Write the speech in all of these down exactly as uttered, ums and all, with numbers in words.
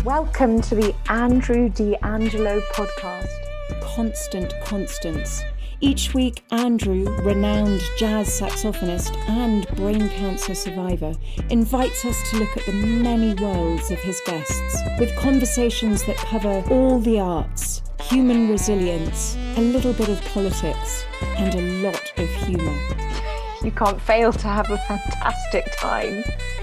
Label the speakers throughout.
Speaker 1: Welcome to the Andrew D'Angelo podcast.
Speaker 2: Constant constants. Each week, Andrew, renowned jazz saxophonist and brain cancer survivor, invites us to look at the many worlds of his guests, with conversations that cover all the arts, human resilience, a little bit of politics, and a lot of humour.
Speaker 1: You can't fail to have a fantastic time.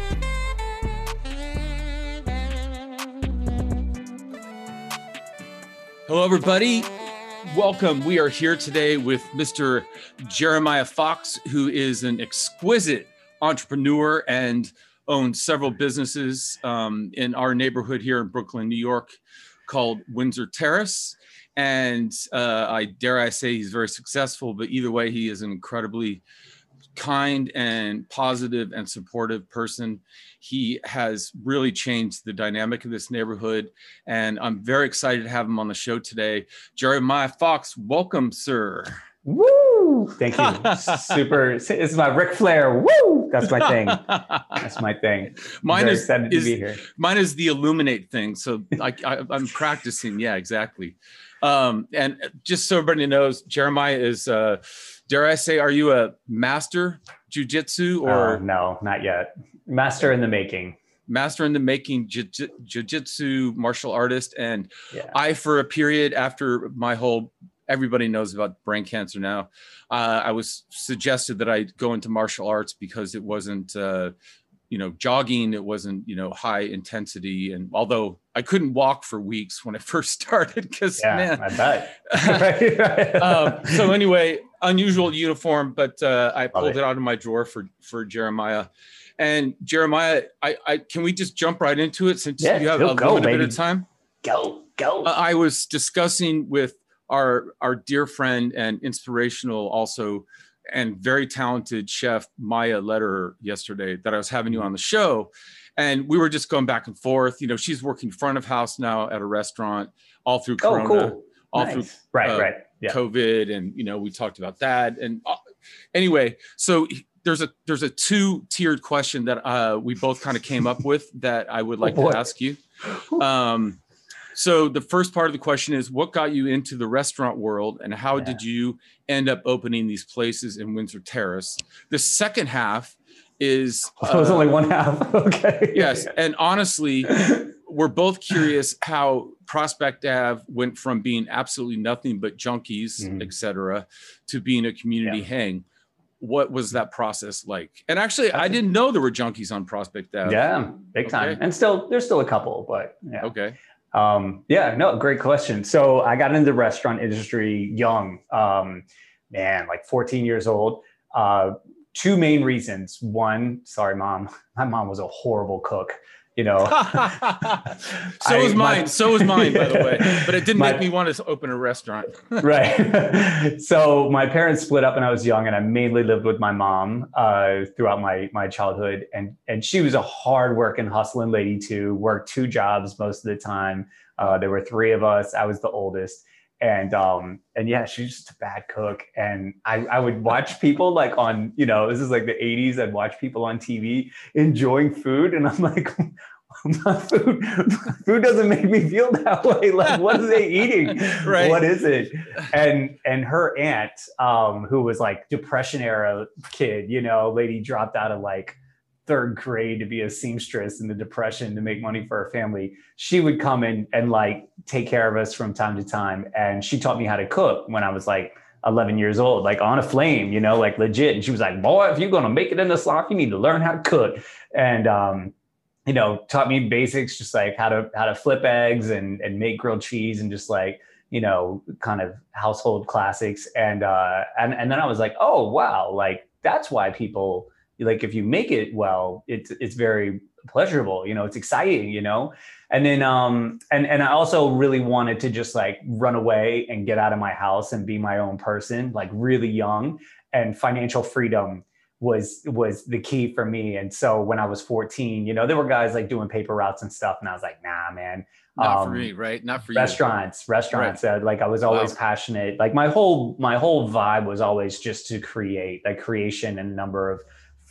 Speaker 3: Hello, everybody. Welcome. We are here today with Mister Jeremiah Fox, who is an exquisite entrepreneur and owns several businesses um, in our neighborhood here in Brooklyn, New York, called Windsor Terrace. And uh, I dare I say he's very successful, but either way, he is an incredibly kind and positive and supportive person. He has really changed the dynamic of this neighborhood, and I'm very excited to have him on the show today. Jeremiah Fox, welcome, sir.
Speaker 4: Woo! Thank you. Super. This is my Ric Flair. Woo! That's my thing. That's my thing.
Speaker 3: Mine is,
Speaker 4: excited
Speaker 3: is
Speaker 4: to be here.
Speaker 3: Mine is the Illuminate thing. So I, I, I'm practicing. Yeah, exactly. Um, and just so everybody knows, Jeremiah is, uh, dare I say, are you a master jujitsu or?
Speaker 4: Uh, no, not yet. Master in the making.
Speaker 3: Master in the making jiu- jujitsu martial artist. And
Speaker 4: yeah.
Speaker 3: I, for a period after my whole, everybody knows about brain cancer now, uh, I was suggested that I go into martial arts because it wasn't, uh, you know, jogging, it wasn't, you know, high intensity. And although I couldn't walk for weeks when I first started, because
Speaker 4: yeah,
Speaker 3: man,
Speaker 4: I bet.
Speaker 3: um, so anyway, unusual uniform, but uh, I pulled
Speaker 4: it.
Speaker 3: it out of my drawer for, for Jeremiah. And Jeremiah, I, I can we just jump right into it since
Speaker 4: yeah,
Speaker 3: you have a
Speaker 4: go,
Speaker 3: little
Speaker 4: baby.
Speaker 3: bit of time?
Speaker 4: Go, go.
Speaker 3: Uh, I was discussing with our our dear friend and inspirational also and very talented chef Maya Lederer yesterday that I was having you on the show. And we were just going back and forth. You know, she's working front of house now at a restaurant all through Corona,
Speaker 4: oh, cool.
Speaker 3: all
Speaker 4: nice.
Speaker 3: through
Speaker 4: right,
Speaker 3: uh,
Speaker 4: right. Yeah.
Speaker 3: COVID. And, you know, we talked about that. And uh, anyway, so there's a there's a two tiered question that uh, we both kind of came up with that I would like
Speaker 4: oh,
Speaker 3: to ask you. Um, So the first part of the question is, what got you into the restaurant world and how yeah. did you end up opening these places in Windsor Terrace? The second half is...
Speaker 4: Oh, it was uh, only one half. Okay.
Speaker 3: Yes. And honestly, we're both curious how Prospect Ave went from being absolutely nothing but junkies, mm-hmm. et cetera, to being a community yeah. hang. What was that process like? And actually, That's I didn't know there were junkies on Prospect Ave.
Speaker 4: Yeah, big time. Okay. And still, there's still a couple, but yeah.
Speaker 3: Okay.
Speaker 4: Um, yeah, no, great question. So I got into the restaurant industry young, um, man, like fourteen years old. Uh, two main reasons. One, sorry, mom, my mom was a horrible cook. You know,
Speaker 3: so
Speaker 4: I,
Speaker 3: was mine.
Speaker 4: My,
Speaker 3: so was mine, by the way. But it didn't
Speaker 4: my,
Speaker 3: make me want to open a restaurant.
Speaker 4: Right. So my parents split up when I was young, and I mainly lived with my mom uh, throughout my my childhood. And and she was a hardworking, hustling lady too. Worked two jobs most of the time. Uh, there were three of us. I was the oldest. And um and yeah, she's just a bad cook. And I, I would watch people like on, you know, this is like the eighties. I'd watch people on T V enjoying food. And I'm like, my food, food doesn't make me feel that way. Like, what are they eating?
Speaker 3: Right.
Speaker 4: What is it? And and her aunt, um, who was like Depression era kid, you know, lady dropped out of like third grade to be a seamstress in the Depression to make money for her family. She would come in and like take care of us from time to time. And she taught me how to cook when I was like eleven years old, like on a flame, you know, like legit. And she was like, boy, if you're going to make it in this life, you need to learn how to cook. And, um, you know, taught me basics, just like how to, how to flip eggs and, and make grilled cheese and just like, you know, kind of household classics. And, uh, and, and then I was like, oh, wow. Like, that's why people, like, if you make it well, it's it's very pleasurable, you know, it's exciting, you know. And then um and and I also really wanted to just like run away and get out of my house and be my own person, like really young. And financial freedom was was the key for me. And so when I was fourteen, you know, there were guys like doing paper routes and stuff, and I was like, nah, man.
Speaker 3: Not
Speaker 4: um,
Speaker 3: for me, right? Not for
Speaker 4: restaurants,
Speaker 3: you.
Speaker 4: Restaurants,
Speaker 3: Right.
Speaker 4: Uh, like I was always
Speaker 3: Wow.
Speaker 4: passionate. Like my whole my whole vibe was always just to create, like creation and a number of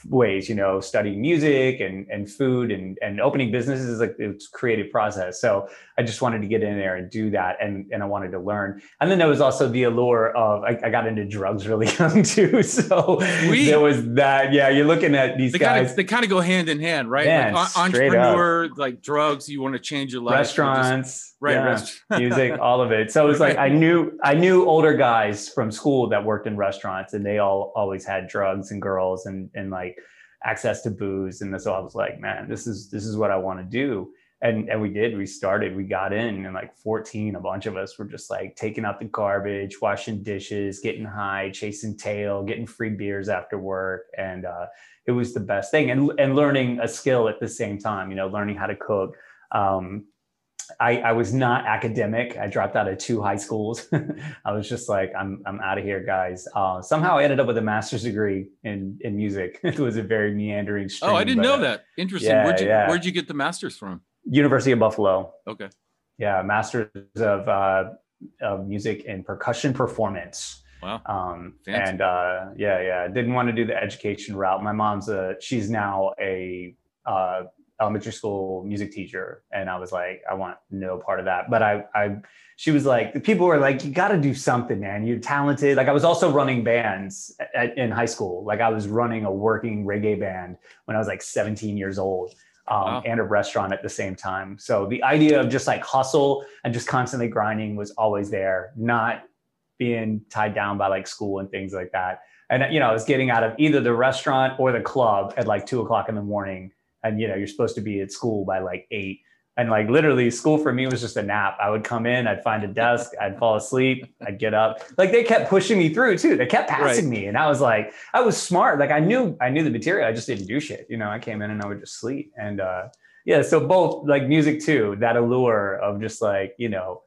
Speaker 4: ways, you know, studying music and, and food and, and opening businesses is like it's a creative process. So I just wanted to get in there and do that. And, and I wanted to learn. And then there was also the allure of, I, I got into drugs really young too. So
Speaker 3: Sweet.
Speaker 4: There was that. Yeah. You're looking at these
Speaker 3: they
Speaker 4: guys.
Speaker 3: Kind of, they kind of go hand in hand, right?
Speaker 4: Man,
Speaker 3: like, entrepreneur, like drugs, you want to change your life.
Speaker 4: Restaurants.
Speaker 3: Just, right.
Speaker 4: Yeah,
Speaker 3: Rest-
Speaker 4: music, all of it. So it was like, I knew, I knew older guys from school that worked in restaurants and they all always had drugs and girls and, and like access to booze. And so I was like, man, this is, this is what I want to do. And, and we did, we started, we got in and like fourteen, a bunch of us were just like taking out the garbage, washing dishes, getting high, chasing tail, getting free beers after work. And uh, it was the best thing. And, and learning a skill at the same time, you know, learning how to cook. Um, I, I was not academic. I dropped out of two high schools. I was just like, I'm I'm out of here, guys. Uh, somehow I ended up with a master's degree in, in music. It was a very meandering stream.
Speaker 3: Oh, I didn't
Speaker 4: but,
Speaker 3: know
Speaker 4: uh,
Speaker 3: that. Interesting.
Speaker 4: yeah,
Speaker 3: where'd you
Speaker 4: yeah.
Speaker 3: Where'd you get the master's from?
Speaker 4: University of Buffalo.
Speaker 3: Okay.
Speaker 4: Yeah, master's of, uh, of music and percussion performance.
Speaker 3: Wow.
Speaker 4: Um,
Speaker 3: Fancy.
Speaker 4: and uh, yeah, yeah, didn't want to do the education route. My mom's a, she's now a uh, elementary school music teacher. And I was like, I want no part of that. But I, I, she was like, the people were like, you got to do something, man. You're talented. Like I was also running bands at, in high school. Like I was running a working reggae band when I was like seventeen years old. Um,
Speaker 3: Wow.
Speaker 4: And a restaurant at the same time. So the idea of just like hustle and just constantly grinding was always there, not being tied down by like school and things like that. And, you know, I was getting out of either the restaurant or the club at like two o'clock in the morning. And, you know, you're supposed to be at school by like eight. And like literally school for me was just a nap. I would come in, I'd find a desk, I'd fall asleep, I'd get up. Like they kept pushing me through too. They kept passing
Speaker 3: Right.
Speaker 4: me. And I was like, I was smart. Like I knew, I knew the material. I just didn't do shit. You know, I came in and I would just sleep. And uh, yeah, so both like music too, that allure of just like, you know,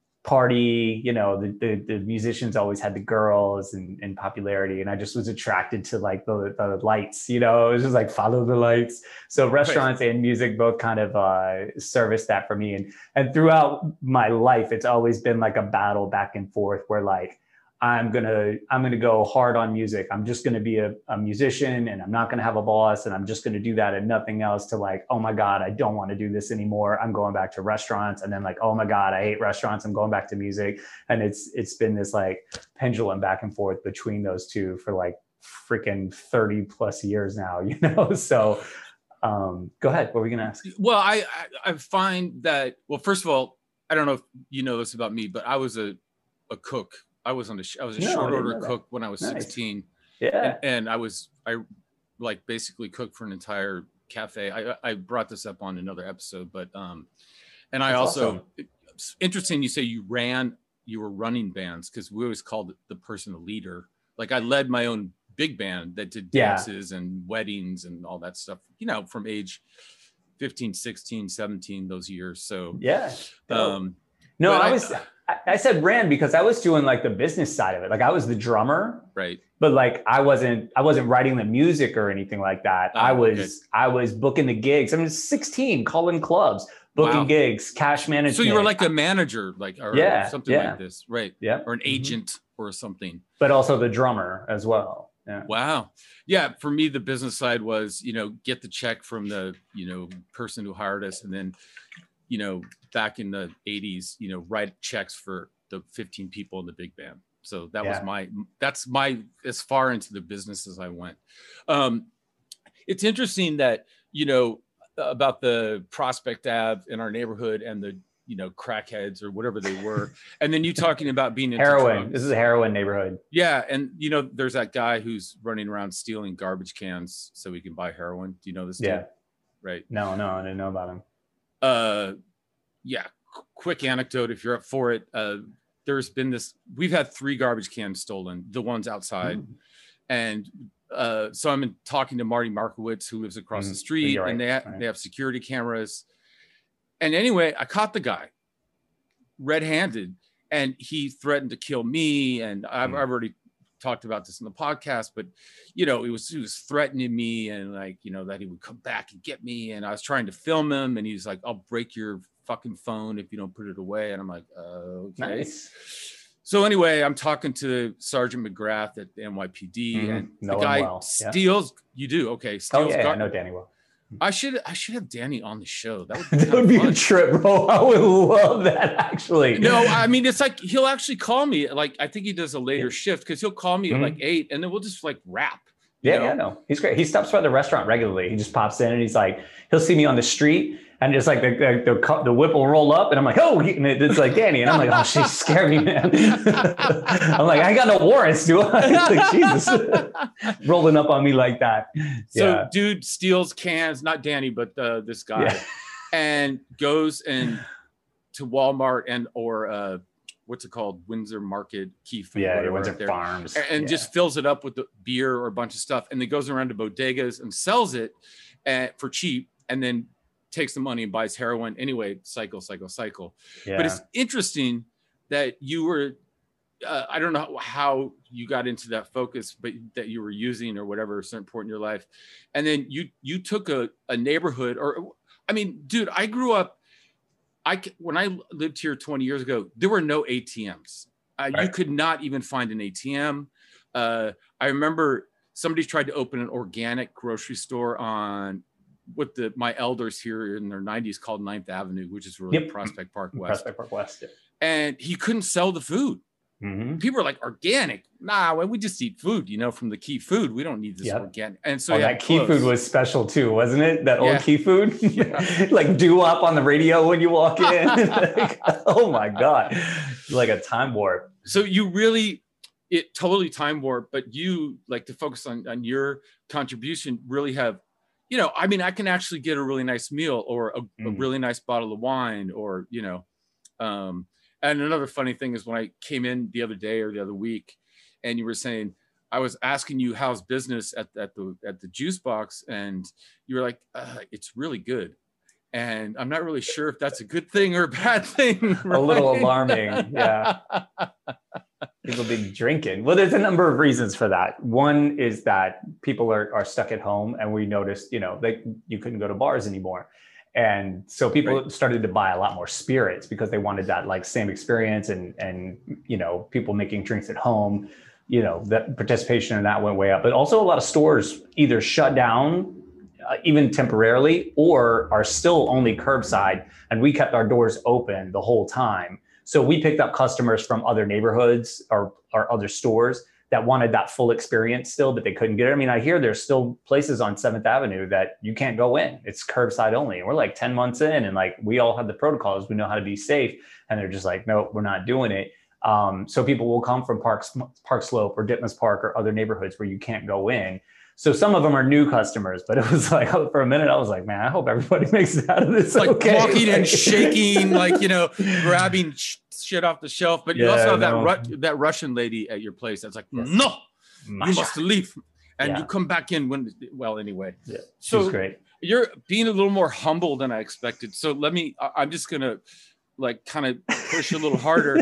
Speaker 4: party, you know, the, the, the musicians always had the girls and, and popularity. And I just was attracted to like the, the lights, you know, it was just like follow the lights. So restaurants right. and music both kind of uh, service that for me. And, and throughout my life, it's always been like a battle back and forth where like, I'm going to, I'm going to go hard on music. I'm just going to be a, a musician and I'm not going to have a boss and I'm just going to do that and nothing else to like, oh my God, I don't want to do this anymore. I'm going back to restaurants. And then like, oh my God, I hate restaurants. I'm going back to music. And it's, it's been this like pendulum back and forth between those two for like freaking thirty plus years now, you know? So um, go ahead. What were we going to ask?
Speaker 3: Well, I, I, I find that, well, first of all, I don't know if you know this about me, but I was a, a cook. I was on a, I was a
Speaker 4: No,
Speaker 3: short
Speaker 4: I didn't
Speaker 3: order
Speaker 4: know that.
Speaker 3: cook when I was
Speaker 4: Nice.
Speaker 3: sixteen.
Speaker 4: Yeah.
Speaker 3: And, and I was, I like basically cooked for an entire cafe. I, I brought this up on another episode, but, um, and I
Speaker 4: That's
Speaker 3: also,
Speaker 4: awesome.
Speaker 3: it's interesting you say you ran, you were running bands because we always called it the person a leader. Like I led my own big band that did
Speaker 4: Yeah.
Speaker 3: dances and weddings and all that stuff, you know, from age fifteen, sixteen, seventeen, those years. So,
Speaker 4: Yeah.
Speaker 3: um,
Speaker 4: No,
Speaker 3: but
Speaker 4: I
Speaker 3: I-
Speaker 4: was, I, I said ran because I was doing like the business side of it. Like I was the drummer,
Speaker 3: right.
Speaker 4: but like I wasn't, I wasn't writing the music or anything like that.
Speaker 3: Oh,
Speaker 4: I was,
Speaker 3: okay.
Speaker 4: I was booking the gigs. I mean, sixteen, calling clubs, booking
Speaker 3: Wow.
Speaker 4: gigs, cash management.
Speaker 3: So you were like a manager, like, or
Speaker 4: Yeah,
Speaker 3: something
Speaker 4: yeah.
Speaker 3: like this, right?
Speaker 4: yeah,
Speaker 3: Or an
Speaker 4: Mhm.
Speaker 3: agent or something.
Speaker 4: but also the drummer as well. Yeah.
Speaker 3: Wow. Yeah. For me, the business side was, you know, get the check from the, you know, person who hired us. And then, you know, back in the eighties, you know, write checks for the fifteen people in the big band. So that was
Speaker 4: Yeah.
Speaker 3: my, that's my, as far into the business as I went. Um, it's interesting that, you know, about the Prospect Ave in our neighborhood and the, you know, crackheads or whatever they were. And then you talking about being into
Speaker 4: Heroin.
Speaker 3: drugs.
Speaker 4: This is a heroin neighborhood.
Speaker 3: Yeah, and you know, there's that guy who's running around stealing garbage cans so he can buy heroin. Do you know this?
Speaker 4: Yeah.
Speaker 3: Dude? Right.
Speaker 4: No, no, I didn't know about him.
Speaker 3: Uh, yeah. Qu- quick anecdote, if you're up for it. Uh, there's been this. We've had three garbage cans stolen. The ones outside,
Speaker 4: Mm.
Speaker 3: and uh, so I'm in, talking to Marty Markowitz, who lives across
Speaker 4: Mm,
Speaker 3: the street,
Speaker 4: you're right,
Speaker 3: and they ha-
Speaker 4: right.
Speaker 3: they have security cameras. And anyway, I caught the guy red-handed, and he threatened to kill me. And I've,
Speaker 4: Mm.
Speaker 3: I've already talked about this in the podcast, but you know, he was he was threatening me and like, you know, that he would come back and get me. And I was trying to film him, and he's like, "I'll break your fucking phone if you don't put it away." And I'm like, uh, "Okay."
Speaker 4: Nice.
Speaker 3: So anyway, I'm talking to Sergeant McGrath at the N Y P D, mm-hmm. and
Speaker 4: know
Speaker 3: the guy
Speaker 4: well.
Speaker 3: steals. Yeah. You do okay. Steals
Speaker 4: oh yeah,
Speaker 3: gar-
Speaker 4: I know Danny well.
Speaker 3: I should I should have Danny on the show. That would be,
Speaker 4: that would be a trip, bro. I would love that actually.
Speaker 3: No, I mean it's like he'll actually call me. Like I think he does a later yeah. shift because he'll call me mm-hmm. at like eight, and then we'll just like rap.
Speaker 4: Yeah,
Speaker 3: know?
Speaker 4: yeah, no, he's great. He stops by the restaurant regularly. He just pops in and he's like, he'll see me on the street. And just like the, the the the whip will roll up, and I'm like, oh, and it's like Danny, and I'm like, oh, she scared me, man. I'm like, I got no warrants, do I? Like, Jesus, rolling up on me like that.
Speaker 3: So,
Speaker 4: yeah.
Speaker 3: dude steals cans, not Danny, but uh, this guy,
Speaker 4: yeah.
Speaker 3: and goes and to Walmart and or uh, what's it called, Windsor Market, Key Food,
Speaker 4: yeah,
Speaker 3: whatever,
Speaker 4: Windsor
Speaker 3: there,
Speaker 4: Farms,
Speaker 3: and, and
Speaker 4: yeah.
Speaker 3: just fills it up with the beer or a bunch of stuff, and then goes around to bodegas and sells it at, for cheap, and then takes the money and buys heroin anyway, cycle, cycle, cycle.
Speaker 4: Yeah.
Speaker 3: But it's interesting that you were, uh, I don't know how you got into that focus, but that you were using or whatever, so important in your life. And then you, you took a, a neighborhood or, I mean, dude, I grew up, I, when I lived here twenty years ago, there were no A T Ms. Uh, right. You could not even find an A T M. Uh, I remember somebody tried to open an organic grocery store on what the my elders here in their nineties called Ninth Avenue, which is really
Speaker 4: yep.
Speaker 3: Prospect Park West.
Speaker 4: Prospect Park West. Yeah.
Speaker 3: And he couldn't sell the food.
Speaker 4: Mm-hmm.
Speaker 3: People were like, organic? Nah, well, we just eat food, you know, from the Key Food. We don't need this yep. organic. And so
Speaker 4: oh,
Speaker 3: yeah,
Speaker 4: that Key Food was special too, wasn't it? That
Speaker 3: yeah.
Speaker 4: old Key Food, yeah. like doo wop on the radio when you walk in. Like, oh my God, like a time warp.
Speaker 3: So you really, it totally time warp, but you like to focus on on your contribution. Really have. You know, I mean, I can actually get a really nice meal or a, mm. a really nice bottle of wine or, you know, um, and another funny thing is when I came in the other day or the other week and you were saying, I was asking you how's business at, at the at the juice box and you were like, uh, it's really good. And I'm not really sure if that's a good thing or a bad thing. Right?
Speaker 4: A little alarming. Yeah. People be drinking. Well, there's a number of reasons for that. One is that people are, are stuck at home and we noticed, you know, that you couldn't go to bars anymore. And so people right. started to buy a lot more spirits because they wanted that like same experience and, and, you know, people making drinks at home, you know, that participation in that went way up. But also a lot of stores either shut down uh, even temporarily or are still only curbside. And we kept our doors open the whole time. So we picked up customers from other neighborhoods or, or other stores that wanted that full experience still, but they couldn't get it. I mean, I hear there's still places on seventh Avenue that you can't go in. It's curbside only. And we're like ten months in and like, we all have the protocols. We know how to be safe. And they're just like, no, we're not doing it. Um, so people will come from Park, Park Slope or Ditmas Park or other neighborhoods where you can't go in. So some of them are new customers, but it was like, for a minute, I was like, man, I hope everybody makes it out of this.
Speaker 3: Like
Speaker 4: okay.
Speaker 3: walking and shaking, like, you know, grabbing sh- shit off the shelf. But you yeah, also have no. that Ru- that Russian lady at your place that's like, yes. no, Masha. You must leave. And yeah. you come back in when, well, anyway.
Speaker 4: Yeah,
Speaker 3: so
Speaker 4: she's great.
Speaker 3: You're being a little more humble than I expected. So let me, I'm just going to like kind of push a little harder.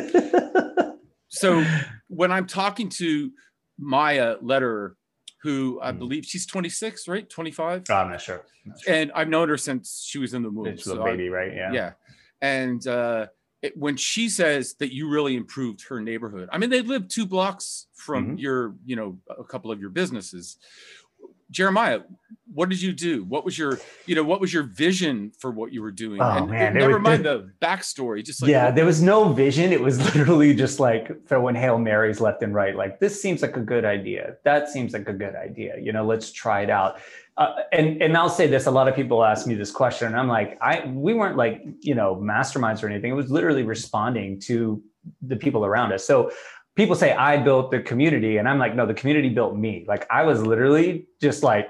Speaker 3: So when I'm talking to Maya Lederer, who I believe she's twenty-six, right? twenty-five?
Speaker 4: Oh, I'm not sure. Not sure.
Speaker 3: And I've known her since she was in the movie.
Speaker 4: It's so a baby,
Speaker 3: I,
Speaker 4: right? Yeah.
Speaker 3: Yeah. And uh, it, when she says that you really improved her neighborhood, I mean, they live two blocks from mm-hmm. your, you know, a couple of your businesses. Jeremiah, what did you do? What was your, you know, what was your vision for what you were doing?
Speaker 4: Oh,
Speaker 3: and,
Speaker 4: man,
Speaker 3: and never
Speaker 4: was,
Speaker 3: mind there, the backstory. Just like,
Speaker 4: yeah,
Speaker 3: what,
Speaker 4: there was no vision. It was literally just like throwing Hail Marys left and right. Like, this seems like a good idea. That seems like a good idea. You know, let's try it out. Uh, and, and I'll say this, a lot of people ask me this question and I'm like, I, we weren't like, you know, masterminds or anything. It was literally responding to the people around us. So people say I built the community and I'm like, no, the community built me. Like I was literally just like,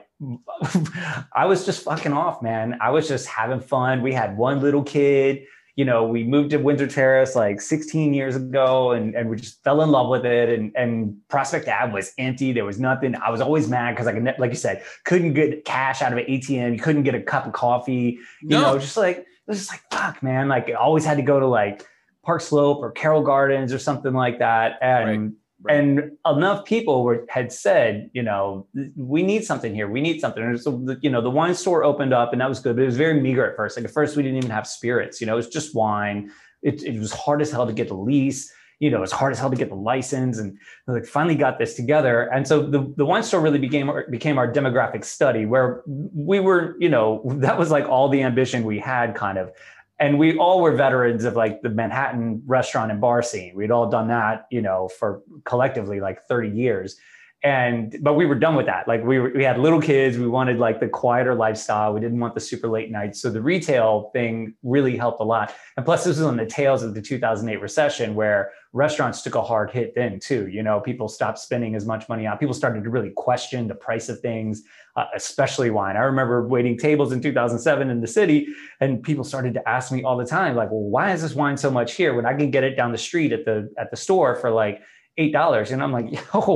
Speaker 4: I was just fucking off, man. I was just having fun. We had one little kid, you know, we moved to Windsor Terrace like sixteen years ago and, and we just fell in love with it. And, and Prospect Ave was empty. There was nothing. I was always mad because I could, like you said, couldn't get cash out of an A T M. You couldn't get a cup of coffee, you no. know, just like, it was just like, fuck, man. Like I always had to go to like Park Slope or Carroll Gardens or something like that. And, right. Right. and enough people were, had said, you know, we need something here. We need something. And so, you know, the wine store opened up and that was good, but it was very meager at first. Like at first we didn't even have spirits, you know, it was just wine. It, it was hard as hell to get a lease. you know, it's hard as hell to get the license, and like finally got this together. And so the, the wine store really became, became our demographic study, where we were, you know, that was like all the ambition we had kind of. And we all were veterans of like the Manhattan restaurant and bar scene. We'd all done that, you know, for collectively like thirty years. And, but we were done with that. Like we were, we had little kids. We wanted like the quieter lifestyle. We didn't want the super late nights. So the retail thing really helped a lot. And plus this was on the tails of the two thousand eight recession, where restaurants took a hard hit then too. You know, people stopped spending as much money out. People started to really question the price of things, uh, especially wine. I remember waiting tables in two thousand seven in the city, and people started to ask me all the time, like, well, why is this wine so much here when I can get it down the street at the, at the store for like eight dollars? And I'm like, yo,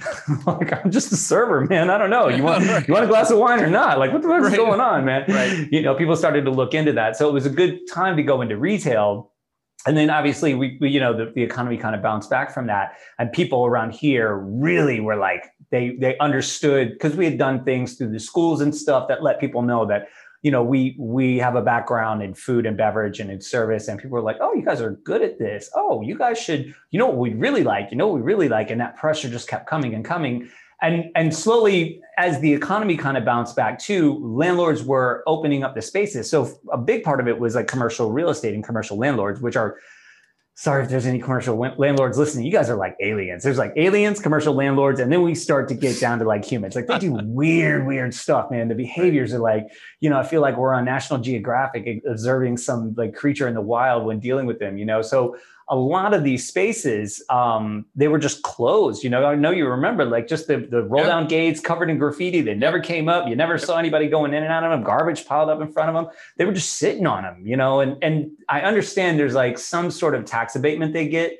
Speaker 4: like, I'm just a server, man. I don't know. You want, you want a glass of wine or not? Like, what the fuck is right. going on, man? Right. You know, people started to look into that. So it was a good time to go into retail. And then obviously we, we you know, the, the economy kind of bounced back from that. And people around here really were like, they, they understood, because we had done things through the schools and stuff that let people know that, you know, we we have a background in food and beverage and in service, and people were like, oh, you guys are good at this. Oh, you guys should, you know what we really like, you know what we really like. And that pressure just kept coming and coming. And, and slowly, as the economy kind of bounced back too, landlords were opening up the spaces. So a big part of it was like commercial real estate and commercial landlords, which are, sorry if there's any commercial landlords listening, you guys are like aliens. There's like aliens, commercial landlords, and then we start to get down to like humans. Like they do weird, weird stuff, man. The behaviors are like, you know, I feel like we're on National Geographic observing some like creature in the wild when dealing with them, you know? So a lot of these spaces, um, they were just closed. You know, I know you remember like just the, the roll down yep. gates covered in graffiti. They never came up. You never yep. saw anybody going in and out of them, garbage piled up in front of them. They were just sitting on them, you know, and, and I understand there's like some sort of tax abatement they get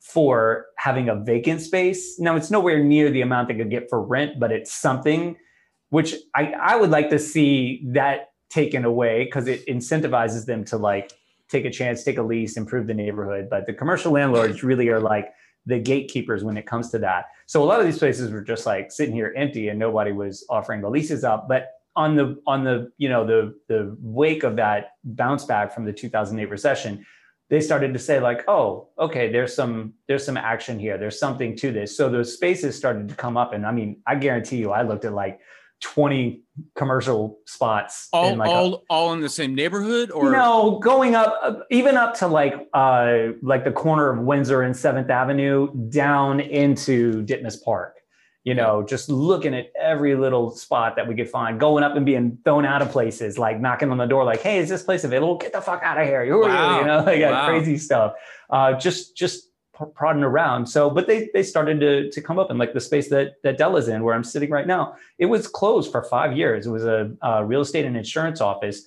Speaker 4: for having a vacant space. Now it's nowhere near the amount they could get for rent, but it's something which I, I would like to see that taken away, because it incentivizes them to like, take a chance, take a lease, improve the neighborhood. But the commercial landlords really are like the gatekeepers when it comes to that. So a lot of these places were just like sitting here empty and nobody was offering the leases up. But on the, on the, you know, the, the wake of that bounce back from the two thousand eight recession, they started to say like, oh, okay, there's some, there's some action here. There's something to this. So those spaces started to come up. And I mean, I guarantee you, I looked at like twenty commercial spots
Speaker 3: all
Speaker 4: in like
Speaker 3: all,
Speaker 4: a,
Speaker 3: all in the same neighborhood, or
Speaker 4: no, going up uh, even up to like uh like the corner of Windsor and seventh Avenue down into Ditmas Park, you know, just looking at every little spot that we could find, going up and being thrown out of places, like knocking on the door like, hey, is this place available? Get the fuck out of here. Who are
Speaker 3: wow.
Speaker 4: you? You know, like
Speaker 3: wow.
Speaker 4: crazy stuff. Uh just just prodding around. So, but they they started to to come up, and like the space that that Della's in, where I'm sitting right now, it was closed for five years. It was a, a real estate and insurance office.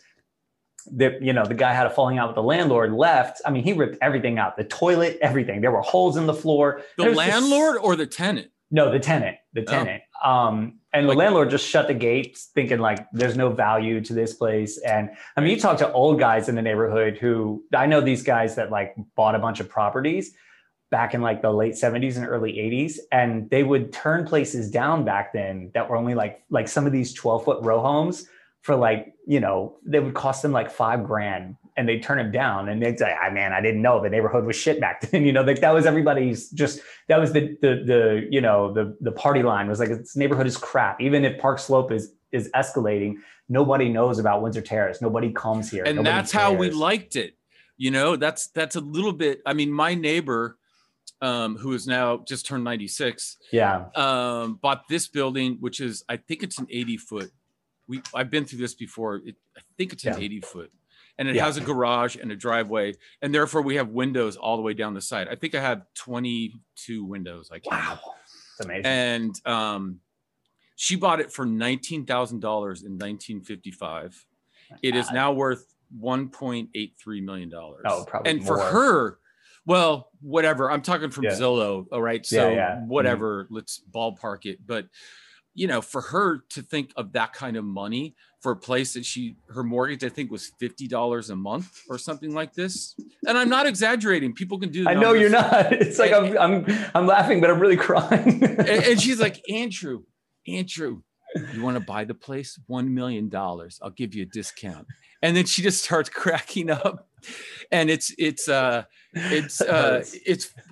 Speaker 4: That, you know, the guy had a falling out with the landlord, left. I mean, he ripped everything out, the toilet, everything. There were holes in the floor.
Speaker 3: The landlord just, or the tenant?
Speaker 4: No, the tenant, the tenant. Oh. Um, and like, the landlord just shut the gates, thinking like there's no value to this place. And I mean, you talk to old guys in the neighborhood who, I know these guys that like bought a bunch of properties back in like the late seventies and early eighties. And they would turn places down back then that were only like, like some of these twelve foot row homes for like, you know, they would cost them like five grand, and they'd turn them down, and they'd say, ah, man, I didn't know the neighborhood was shit back then. You know, like that was everybody's just, that was the, the, the, you know, the, the party line was like, this neighborhood is crap. Even if Park Slope is, is escalating, nobody knows about Windsor Terrace. Nobody comes here.
Speaker 3: And
Speaker 4: nobody
Speaker 3: that's
Speaker 4: cares.
Speaker 3: how we liked it. You know, that's, that's a little bit, I mean, my neighbor, um, who is now just turned ninety-six.
Speaker 4: Yeah.
Speaker 3: Um, bought this building, which is, I think it's an eighty foot. We I've been through this before. It, I think it's an yeah. eighty foot, and it yeah. has a garage and a driveway, and therefore we have windows all the way down the side. I think I have twenty-two windows. I can't.
Speaker 4: Wow. That's amazing.
Speaker 3: And, um, she bought it for nineteen thousand dollars in nineteen fifty-five. It is now worth one point eight three million dollars.
Speaker 4: Oh, probably
Speaker 3: And
Speaker 4: more.
Speaker 3: for her, well, whatever. I'm talking from
Speaker 4: yeah.
Speaker 3: Zillow. All right. So
Speaker 4: yeah, yeah.
Speaker 3: whatever,
Speaker 4: mm-hmm.
Speaker 3: let's ballpark it. But, you know, for her to think of that kind of money for a place that she, her mortgage, I think was fifty dollars a month or something like this. And I'm not exaggerating. People can do that.
Speaker 4: I know you're not. It's like, and, I'm, I'm, I'm laughing, but I'm really crying.
Speaker 3: and, and she's like, Andrew, Andrew, you want to buy the place? one million dollars. I'll give you a discount. And then she just starts cracking up. And it's, it's, uh, it's, uh, it's,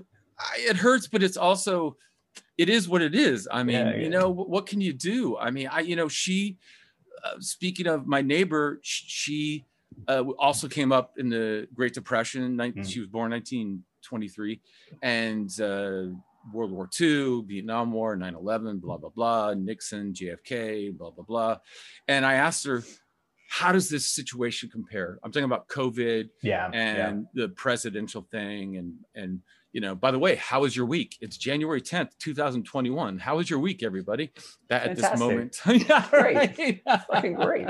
Speaker 3: I, it hurts, but it's also, it is what it is. I mean,
Speaker 4: Yeah, yeah.
Speaker 3: you know, what can you do? I mean, I, you know, she, uh, speaking of my neighbor, she uh, also came up in the Great Depression.
Speaker 4: Mm.
Speaker 3: She was born nineteen twenty-three, and uh, World War Two, Vietnam War, nine eleven, blah, blah, blah, Nixon, J F K, blah, blah, blah. And I asked her, how does this situation compare? I'm talking about COVID
Speaker 4: Yeah,
Speaker 3: and
Speaker 4: yeah.
Speaker 3: the presidential thing. And, and, you know, by the way, how was your week? It's January tenth, twenty twenty-one. How was your week, everybody? That at this moment. Yeah,
Speaker 4: Great.
Speaker 3: right.
Speaker 4: Fucking great.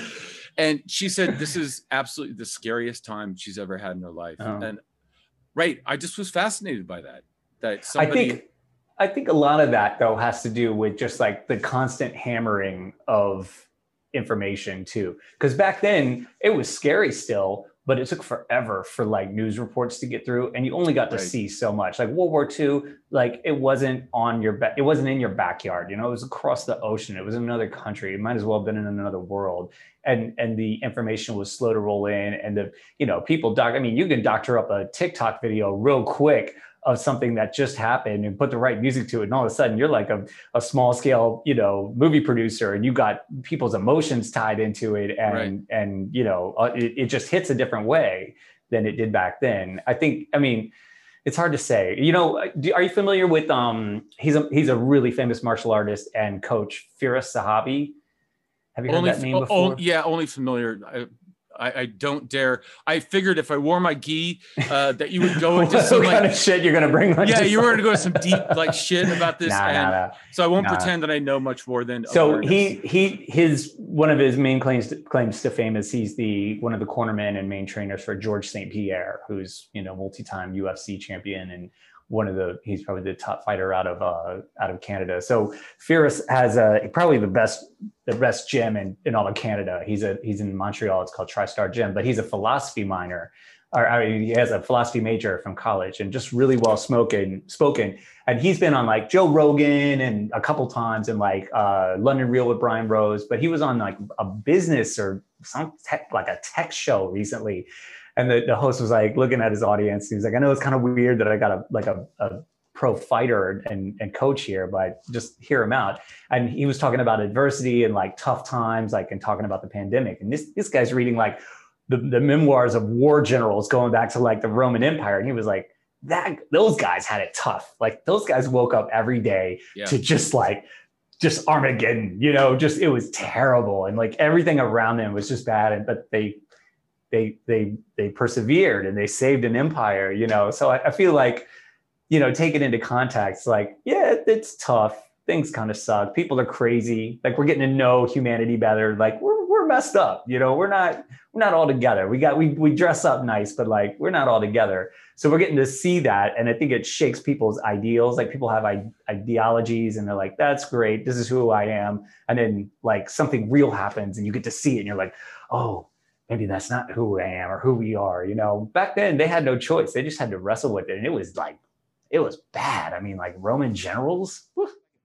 Speaker 3: And she said, this is absolutely the scariest time she's ever had in her life.
Speaker 4: Oh.
Speaker 3: And right. I just was fascinated by that, that
Speaker 4: I
Speaker 3: somebody,
Speaker 4: think I think a lot of that though has to do with just like the constant hammering of information too. Because back then it was scary still, but it took forever for like news reports to get through, and you only got to
Speaker 3: Right.
Speaker 4: see so much. Like World War Two, like it wasn't on your ba- it wasn't in your backyard. You know, it was across the ocean. It was in another country. It might as well have been in another world. And and the information was slow to roll in, and the you know people doc. I mean, you can doctor up a TikTok video real quick of something that just happened and put the right music to it, and all of a sudden you're like a, a small scale you know movie producer, and you got people's emotions tied into it, and
Speaker 3: Right.
Speaker 4: and you know uh, it, it just hits a different way than it did back then. I think. I mean, it's hard to say. You know, do, are you familiar with um? He's a he's a really famous martial artist and coach, Firas Zahabi. Have you heard
Speaker 3: only,
Speaker 4: that name
Speaker 3: oh,
Speaker 4: before?
Speaker 3: yeah, only familiar. I, I, I don't dare. I figured if I wore my gi, uh, that you would go into
Speaker 4: what
Speaker 3: some
Speaker 4: kind
Speaker 3: like,
Speaker 4: of shit you're gonna bring? on
Speaker 3: yeah,
Speaker 4: your
Speaker 3: you were
Speaker 4: side?
Speaker 3: going to go to some deep like shit about this.
Speaker 4: Nah,
Speaker 3: and
Speaker 4: nah, nah.
Speaker 3: so I won't
Speaker 4: Nah.
Speaker 3: pretend that I know much more than.
Speaker 4: So
Speaker 3: awareness.
Speaker 4: he he his one of his main claims to, claims to fame is he's the one of the cornermen and main trainers for George Saint Pierre, who's you know multi-time U F C champion and one of the he's probably the top fighter out of uh, out of Canada. So Firas has a probably the best the best gym in, in all of Canada. He's a he's in Montreal. It's called TriStar Gym, but he's a philosophy minor. Or, or he has a philosophy major from college, and just really well spoken spoken. And he's been on like Joe Rogan and a couple times, and like uh, London Real with Brian Rose. But he was on like a business or some tech, like a tech show recently. And the, the host was like looking at his audience. He was like, I know it's kind of weird that I got a like a, a pro fighter and, and coach here, but just hear him out. And he was talking about adversity and like tough times, like and talking about the pandemic. And this this guy's reading like the, the memoirs of war generals going back to like the Roman Empire. And he was like, that those guys had it tough. Like those guys woke up every day
Speaker 3: Yeah.
Speaker 4: to just like just Armageddon, you know, just it was terrible. And like everything around them was just bad. And but they they they they persevered and they saved an empire, you know. So I, I feel like, you know, take it into context, like, yeah, it's tough. Things kind of suck. People are crazy. Like we're getting to know humanity better. Like we're we're messed up, you know, we're not we're not all together. We got we we dress up nice, but like we're not all together. So we're getting to see that. And I think it shakes people's ideals. Like people have I- ideologies and they're like, that's great. This is who I am. And then like something real happens and you get to see it and you're like, oh, maybe that's not who I am or who we are. You know, back then they had no choice. They just had to wrestle with it. And it was like, it was bad. I mean, like Roman generals. Whew.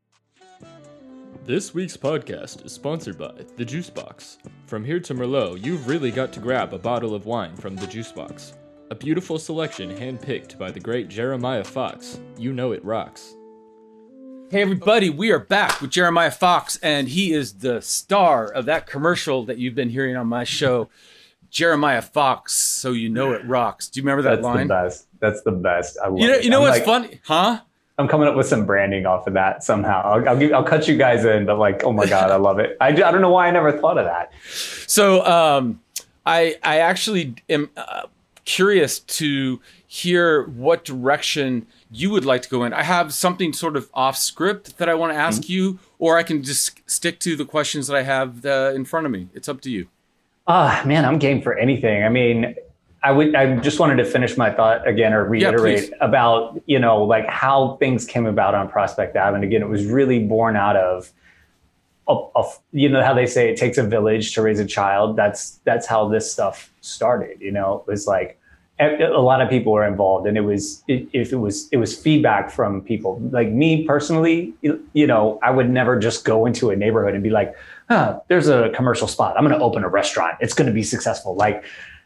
Speaker 5: This week's podcast is sponsored by The Juice Box. From here to Merlot, you've really got to grab a bottle of wine from The Juice Box. A beautiful selection handpicked by the great Jeremiah Fox. You know it rocks.
Speaker 3: Hey everybody, we are back with Jeremiah Fox, and he is the star of that commercial that you've been hearing on my show, Jeremiah Fox. So you know it rocks. Do you remember that
Speaker 4: That's
Speaker 3: line?
Speaker 4: the best. That's the best. I love
Speaker 3: You know,
Speaker 4: it.
Speaker 3: you know
Speaker 4: I'm
Speaker 3: what's
Speaker 4: like,
Speaker 3: funny, huh?
Speaker 4: I'm coming up with some branding off of that somehow. I'll, I'll give, I'll cut you guys in, but like, oh my God, I love it. I, I don't know why I never thought of that.
Speaker 3: So um, I I actually am uh, curious to hear what direction you would like to go in. I have something sort of off script that I want to ask mm-hmm. you, or I can just stick to the questions that I have uh, in front of me. It's up to you.
Speaker 4: Ah, uh, man, I'm game for anything. I mean, I would. I just wanted to finish my thought again, or reiterate yeah, about you know like how things came about on Prospect Avenue. And again, it was really born out of, of, of, you know how they say it takes a village to raise a child. That's that's how this stuff started. You know, it was like a lot of people were involved, and it was it, if it was it was feedback from people. Like me personally, you know, I would never just go into a neighborhood and be like, huh, there's a commercial spot. I'm going to open a restaurant. It's going to be successful. Like.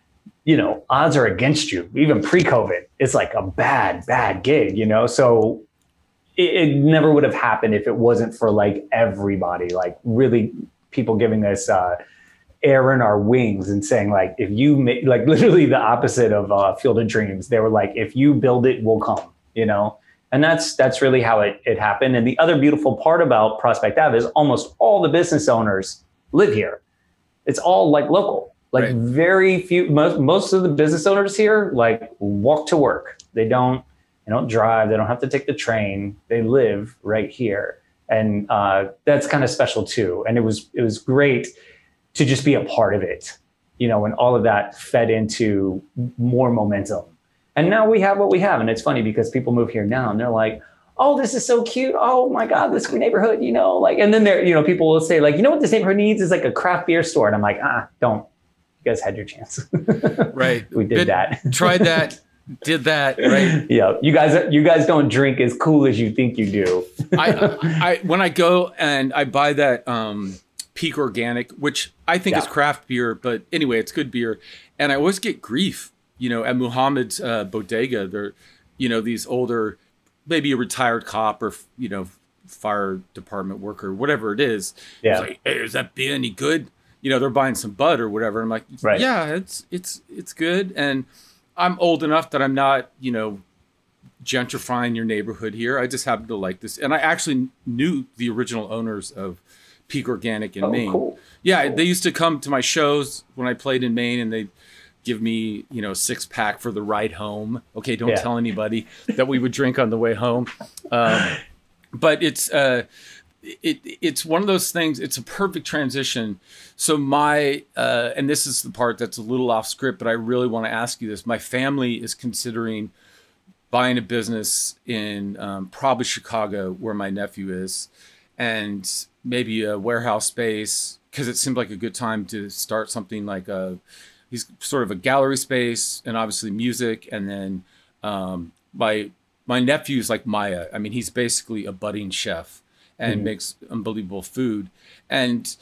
Speaker 4: you know, odds are against you. Even pre-COVID, it's like a bad, bad gig, you know? So it, it never would have happened if it wasn't for like everybody, like really people giving us uh, air in our wings and saying like, if you make, like literally the opposite of uh, Field of Dreams, they were like, if you build it, we'll come, you know? And that's that's really how it, it happened. And the other beautiful part about Prospect Ave is almost all the business owners live here. It's all like local, like right. very few, most, most of the business owners here, like walk to work. They don't, they don't drive. They don't have to take the train. They live right here. And uh, that's kind of special too. And it was, it was great to just be a part of it, you know, and all of that fed into more momentum. And now we have what we have. And it's funny because people move here now and they're like, oh, this is so cute. Oh my God, this neighborhood, you know, like, and then there, you know, people will say like, you know what this neighborhood needs is like a craft beer store. And I'm like, ah, don't, you guys had your chance.
Speaker 3: Right.
Speaker 4: We did
Speaker 3: Been,
Speaker 4: that.
Speaker 3: Tried that, did that. Right.
Speaker 4: Yeah. You guys, you guys don't drink as cool as you think you do.
Speaker 3: I, I, when I go and I buy that um, Peak Organic, which I think yeah. is craft beer, but anyway, it's good beer. And I always get grief. You know, at Muhammad's uh, bodega, they're, you know, these older, maybe a retired cop or, you know, fire department worker, whatever it is.
Speaker 4: Yeah.
Speaker 3: It's like, hey, is that beer any good? You know, they're buying some bud or whatever. I'm like,
Speaker 4: right.
Speaker 3: yeah, it's, it's, it's good. And I'm old enough that I'm not, you know, gentrifying your neighborhood here. I just happen to like this. And I actually knew the original owners of Peak Organic in
Speaker 4: oh,
Speaker 3: Maine.
Speaker 4: Cool.
Speaker 3: Yeah.
Speaker 4: Cool.
Speaker 3: They used to come to my shows when I played in Maine and they give me, you know, six pack for the ride home. Okay, don't
Speaker 4: yeah.
Speaker 3: tell anybody that we would drink on the way home. Um, but it's uh, it it's one of those things. It's a perfect transition. So my uh, and this is the part that's a little off script, but I really want to ask you this. My family is considering buying a business in um, probably Chicago, where my nephew is, and maybe a warehouse space because it seemed like a good time to start something like a. He's sort of a gallery space and obviously music. And then um, my my nephew's like Maya. I mean, he's basically a budding chef and mm-hmm. makes unbelievable food. And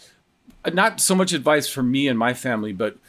Speaker 3: not so much advice for me and my family, but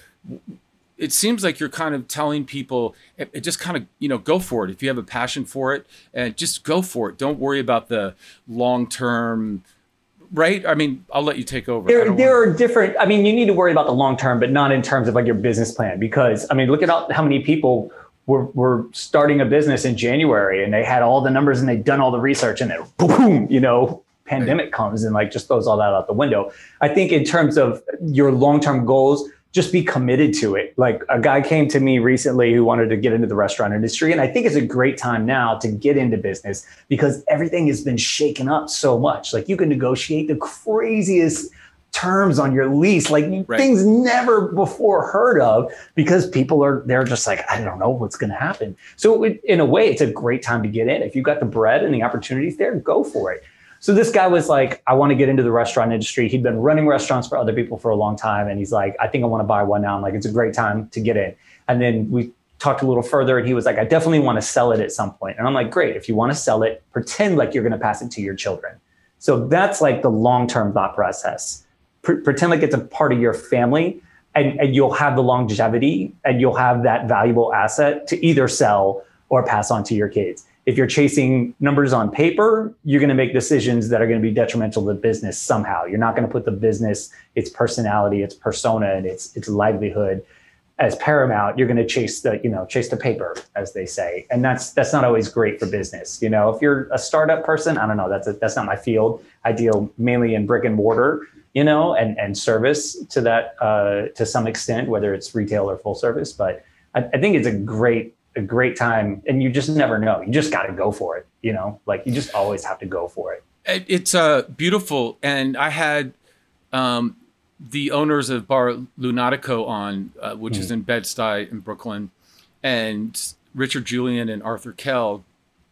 Speaker 3: it seems like you're kind of telling people, it, it just kind of, you know, go for it. If you have a passion for it, and just go for it. Don't worry about the long-term. Right? I mean, I'll let you take over.
Speaker 4: There, there are different, I mean, you need to worry about the long term, but not in terms of like your business plan. Because, I mean, look at how many people were, were starting a business in January and they had all the numbers and they'd done all the research and then boom, you know, pandemic right. comes and like just throws all that out the window. I think in terms of your long term goals, just be committed to it. Like a guy came to me recently who wanted to get into the restaurant industry. And I think it's a great time now to get into business because everything has been shaken up so much. Like you can negotiate the craziest terms on your lease, like right. things never before heard of because people are, they're just like, I don't know what's going to happen. So it, in a way, it's a great time to get in. If you've got the bread and the opportunities there, go for it. So this guy was like, I want to get into the restaurant industry. He'd been running restaurants for other people for a long time. And he's like, I think I want to buy one now. I'm like, it's a great time to get in. And then we talked a little further and he was like, I definitely want to sell it at some point. And I'm like, great. If you want to sell it, pretend like you're going to pass it to your children. So that's like the long-term thought process. Pre- pretend like it's a part of your family and, and you'll have the longevity and you'll have that valuable asset to either sell or pass on to your kids. If you're chasing numbers on paper, you're going to make decisions that are going to be detrimental to the business somehow. You're not going to put the business, its personality, its persona, and its its livelihood as paramount. You're going to chase the, you know, chase the paper, as they say, and that's that's not always great for business. You know, if you're a startup person, I don't know, that's a, that's not my field. I deal mainly in brick and mortar, you know, and and service to that uh, to some extent, whether it's retail or full service. But I, I think it's a great. a great time and you just never know. You just got to go for it. You know, like you just always have to go for it.
Speaker 3: It's uh, beautiful. And I had um, the owners of Bar Lunatico on, uh, which mm. is in Bed-Stuy in Brooklyn, and Richard Julian and Arthur Kell.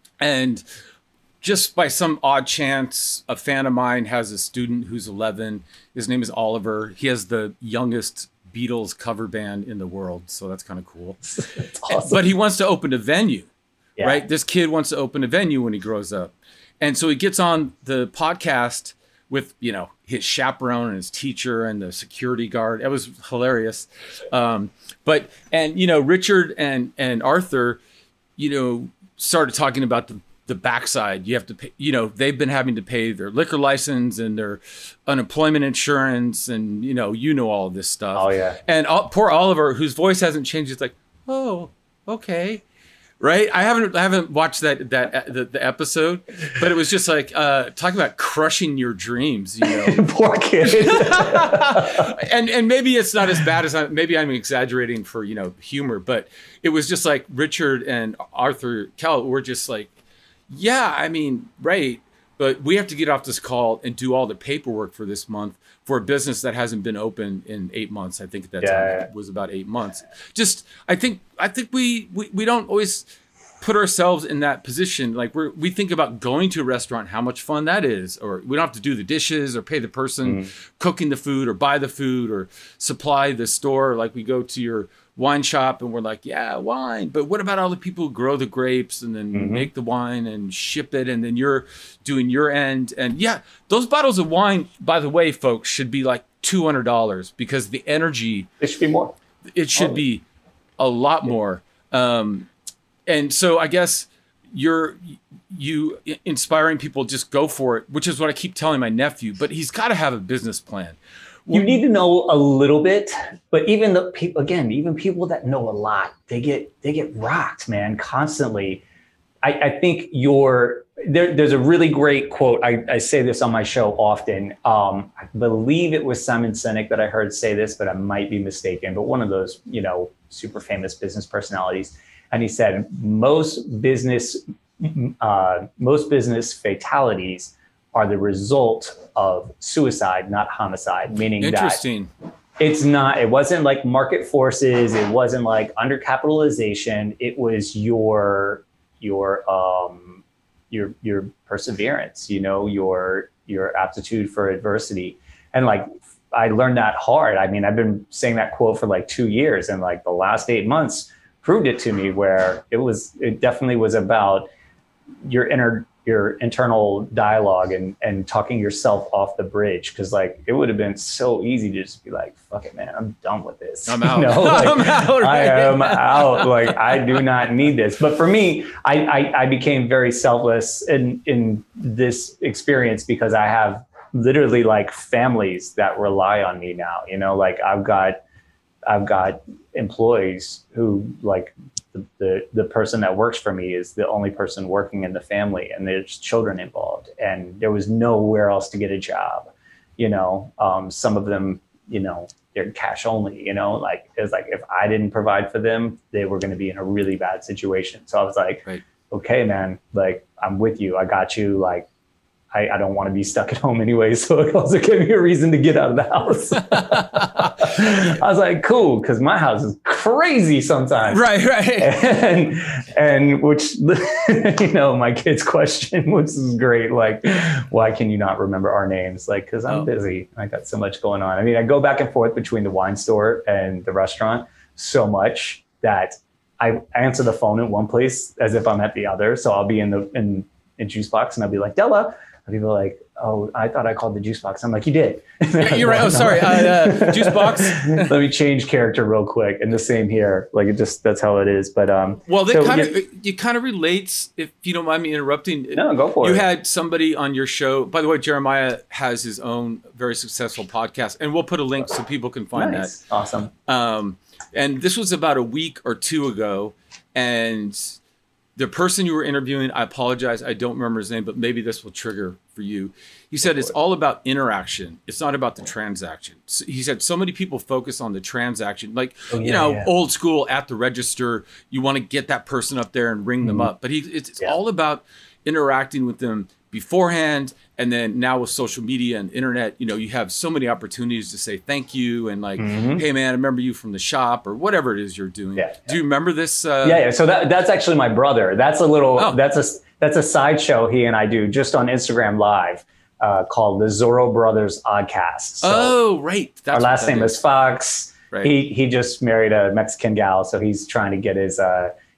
Speaker 3: And just by some odd chance, a fan of mine has a student who's eleven. His name is Oliver. He has the youngest Beatles cover band in the world, so that's kind of cool. That's awesome. But he wants to open a venue, yeah. right? This kid wants to open a venue when he grows up, and so he gets on the podcast with, you know, his chaperone and his teacher and the security guard. It was hilarious. Um, but, and, you know, Richard and, and Arthur, you know, started talking about the, the backside. You have to pay, you know, they've been having to pay their liquor license and their unemployment insurance. And, you know, you know, all of this stuff.
Speaker 4: Oh, yeah.
Speaker 3: And all, poor Oliver, whose voice hasn't changed. It's like, oh, okay. Right. I haven't, I haven't watched that, that, the, the episode, but it was just like, uh, talking about crushing your dreams, you know.
Speaker 4: Poor kid.
Speaker 3: and, and maybe it's not as bad as I, maybe I'm exaggerating for, you know, humor, but it was just like Richard and Arthur Kell were just like, yeah, I mean, right. But we have to get off this call and do all the paperwork for this month for a business that hasn't been open in eight months. I think at that
Speaker 4: yeah,
Speaker 3: time
Speaker 4: yeah.
Speaker 3: it was about eight months. Just, I think, I think we, we, we don't always put ourselves in that position. Like we're, we think about going to a restaurant, how much fun that is, or we don't have to do the dishes or pay the person mm. cooking the food or buy the food or supply the store. Like we go to your wine shop and we're like, yeah, wine. But what about all the people who grow the grapes and then mm-hmm. make the wine and ship it? And then you're doing your end. And yeah, those bottles of wine, by the way, folks, should be like two hundred dollars because the energy.
Speaker 4: It should be more.
Speaker 3: It should oh. be a lot yeah. more. Um, and so I guess you're, you inspiring people, just go for it, which is what I keep telling my nephew, but he's got to have a business plan.
Speaker 4: You need to know a little bit, but even the people, again, even people that know a lot, they get they get rocked, man, constantly. I, I think you're there. There's a really great quote. I, I say this on my show often. Um, I believe it was Simon Sinek that I heard say this, but I might be mistaken. But one of those, you know, super famous business personalities, and he said most business uh, most business fatalities are the result of suicide, not homicide, meaning
Speaker 3: Interesting.
Speaker 4: that it's not, it wasn't like market forces. It wasn't like undercapitalization. It was your, your, um, your, your perseverance, you know, your, your aptitude for adversity. And like, I learned that hard. I mean, I've been saying that quote for like two years and like the last eight months proved it to me where it was, it definitely was about your inner, your internal dialogue and, and talking yourself off the bridge. Cause like, it would have been so easy to just be like, fuck it, man, I'm done with this.
Speaker 3: I'm out.
Speaker 4: You know, like,
Speaker 3: I'm out.
Speaker 4: I am out. Like, I do not need this. But for me, I, I, I became very selfless in, in this experience because I have literally like families that rely on me now, you know, like I've got, I've got employees who like, The, the the person that works for me is the only person working in the family and there's children involved and there was nowhere else to get a job, you know. Um, some of them, you know, they're cash only, you know, like it was like if I didn't provide for them, they were going to be in a really bad situation. So I was like, right. Okay, man, like I'm with you. I got you. Like, I, I don't want to be stuck at home anyway. So it also gave me a reason to get out of the house. I was like, cool, because my house is crazy sometimes.
Speaker 3: Right, right.
Speaker 4: And, and which, you know, my kids question, which is great. Like, why can you not remember our names? Like, because I'm oh. busy. I got so much going on. I mean, I go back and forth between the wine store and the restaurant so much that I answer the phone in one place as if I'm at the other. So I'll be in the in, in Juice Box and I'll be like, Della. And people are like, oh, I thought I called the Juice Box. I'm like, you did.
Speaker 3: You're right. Oh, sorry. Uh, uh, Juice Box.
Speaker 4: Let me change character real quick. And the same here. Like, it just, that's how it is. But, um,
Speaker 3: well, that
Speaker 4: so,
Speaker 3: kind of,
Speaker 4: yeah.
Speaker 3: it kind of relates, if you don't mind me interrupting.
Speaker 4: No, go for
Speaker 3: you
Speaker 4: it.
Speaker 3: You had somebody on your show. By the way, Jeremiah has his own very successful podcast, and we'll put a link so people can find
Speaker 4: nice.
Speaker 3: that.
Speaker 4: Awesome.
Speaker 3: Um, and this was about a week or two ago. And the person you were interviewing, I apologize, I don't remember his name, but maybe this will trigger for you. He said it's all about interaction. It's not about the transaction. So he said so many people focus on the transaction, like, oh, yeah, you know, yeah. old school at the register. You want to get that person up there and ring mm-hmm. them up. But he, it's, it's yeah. all about interacting with them beforehand. And then now with social media and internet, you know, you have so many opportunities to say thank you and like, mm-hmm. hey, man, I remember you from the shop or whatever it is you're doing. Yeah, Do yeah. you remember this? Uh...
Speaker 4: Yeah, yeah. So that, that's actually my brother. That's a little, oh. that's a that's a sideshow he and I do just on Instagram Live uh, called the Zorro Brothers Oddcast. So
Speaker 3: oh, right.
Speaker 4: That's our last name is, is Fox. Right. He he just married a Mexican gal, so he's trying to get his uh,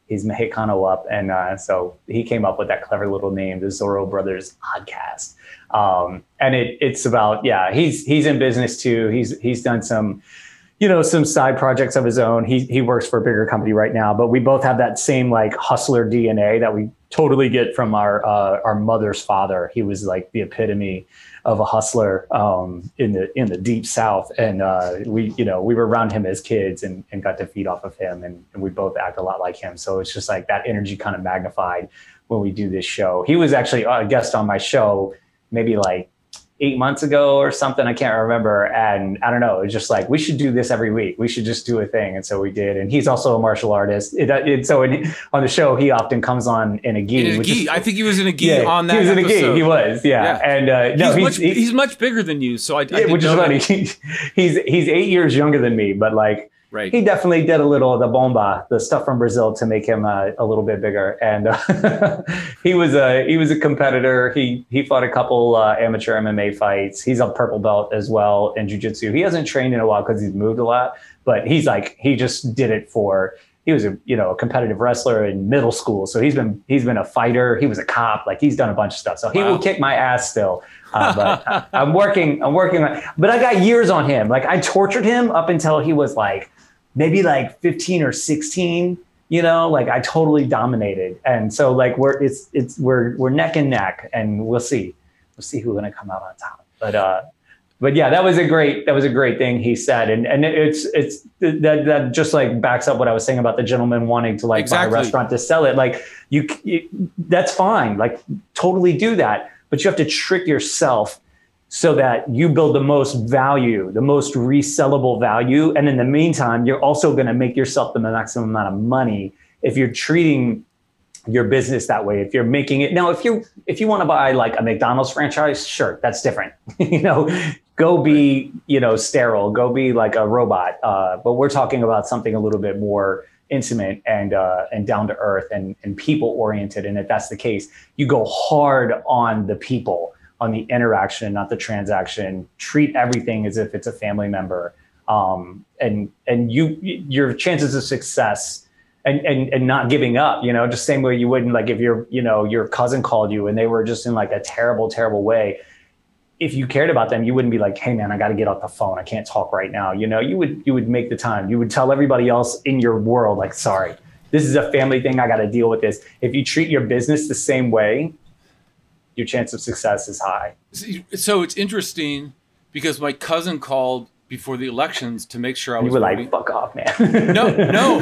Speaker 4: he's Mexicano up. And uh, so he came up with that clever little name, the Zorro Brothers Podcast. Um, and it, it's about, yeah, he's, he's in business too. He's, he's done some, you know, some side projects of his own. He, he works for a bigger company right now, but we both have that same like hustler D N A that we totally get from our, uh, our mother's father. He was like the epitome of a hustler, um, in the, in the deep South. And, uh, we, you know, we were around him as kids and, and got to feed off of him, and, and we both act a lot like him. So it's just like that energy kind of magnified when we do this show. He was actually a guest on my show maybe like eight months ago or something. I can't remember. And I don't know, it's just like, we should do this every week. We should just do a thing. And so we did. And he's also a martial artist. It, it, so in, on the show, he often comes on in a gi.
Speaker 3: In a gi. Is, I think he was in a gi
Speaker 4: yeah,
Speaker 3: on that
Speaker 4: He was
Speaker 3: episode.
Speaker 4: in a gi. He was, yeah. yeah. And uh, no,
Speaker 3: he's,
Speaker 4: he's,
Speaker 3: much,
Speaker 4: he,
Speaker 3: he's much bigger than you. So I, I
Speaker 4: yeah, which is funny. He's, he's, he's eight years younger than me, but like,
Speaker 3: right.
Speaker 4: He definitely did a little of the bomba, the stuff from Brazil, to make him uh, a little bit bigger. And uh, he was a he was a competitor. He he fought a couple uh, amateur M M A fights. He's a purple belt as well in jiu-jitsu. He hasn't trained in a while because he's moved a lot, but he's like he just did it for. He was a you know a competitive wrestler in middle school, so he's been he's been a fighter. He was a cop. Like he's done a bunch of stuff. So he wow. will kick my ass still. Uh, but I, I'm working. I'm working on. But I got years on him. Like I tortured him up until he was like. Maybe like fifteen or sixteen, you know, like I totally dominated. And so like we're, it's, it's, we're, we're neck and neck, and we'll see, we'll see who's going to come out on top. But, uh, but yeah, that was a great, that was a great thing he said. And, and it's, it's that, that just like backs up what I was saying about the gentleman wanting to like
Speaker 3: exactly.
Speaker 4: buy a restaurant to sell it. Like you, you, that's fine. Like totally do that, but you have to trick yourself so that you build the most value, the most resellable value. And in the meantime, you're also going to make yourself the maximum amount of money if you're treating your business that way. If you're making it now, if you if you want to buy like a McDonald's franchise, sure, that's different. you know, go be you know sterile, go be like a robot. Uh, but we're talking about something a little bit more intimate and uh, and down to earth and and people oriented. And if that's the case, you go hard on the people. On the interaction, not the transaction. Treat everything as if it's a family member, um, and and you your chances of success and, and and not giving up. You know, just same way you wouldn't like if your you know your cousin called you and they were just in like a terrible terrible way. If you cared about them, you wouldn't be like, hey man, I got to get off the phone. I can't talk right now. You know, you would you would make the time. You would tell everybody else in your world like, sorry, this is a family thing. I got to deal with this. If you treat your business the same way, your chance of success is high.
Speaker 3: So it's interesting because my cousin called before the elections to make sure I was
Speaker 4: you were
Speaker 3: voting.
Speaker 4: Like, fuck off, man.
Speaker 3: no,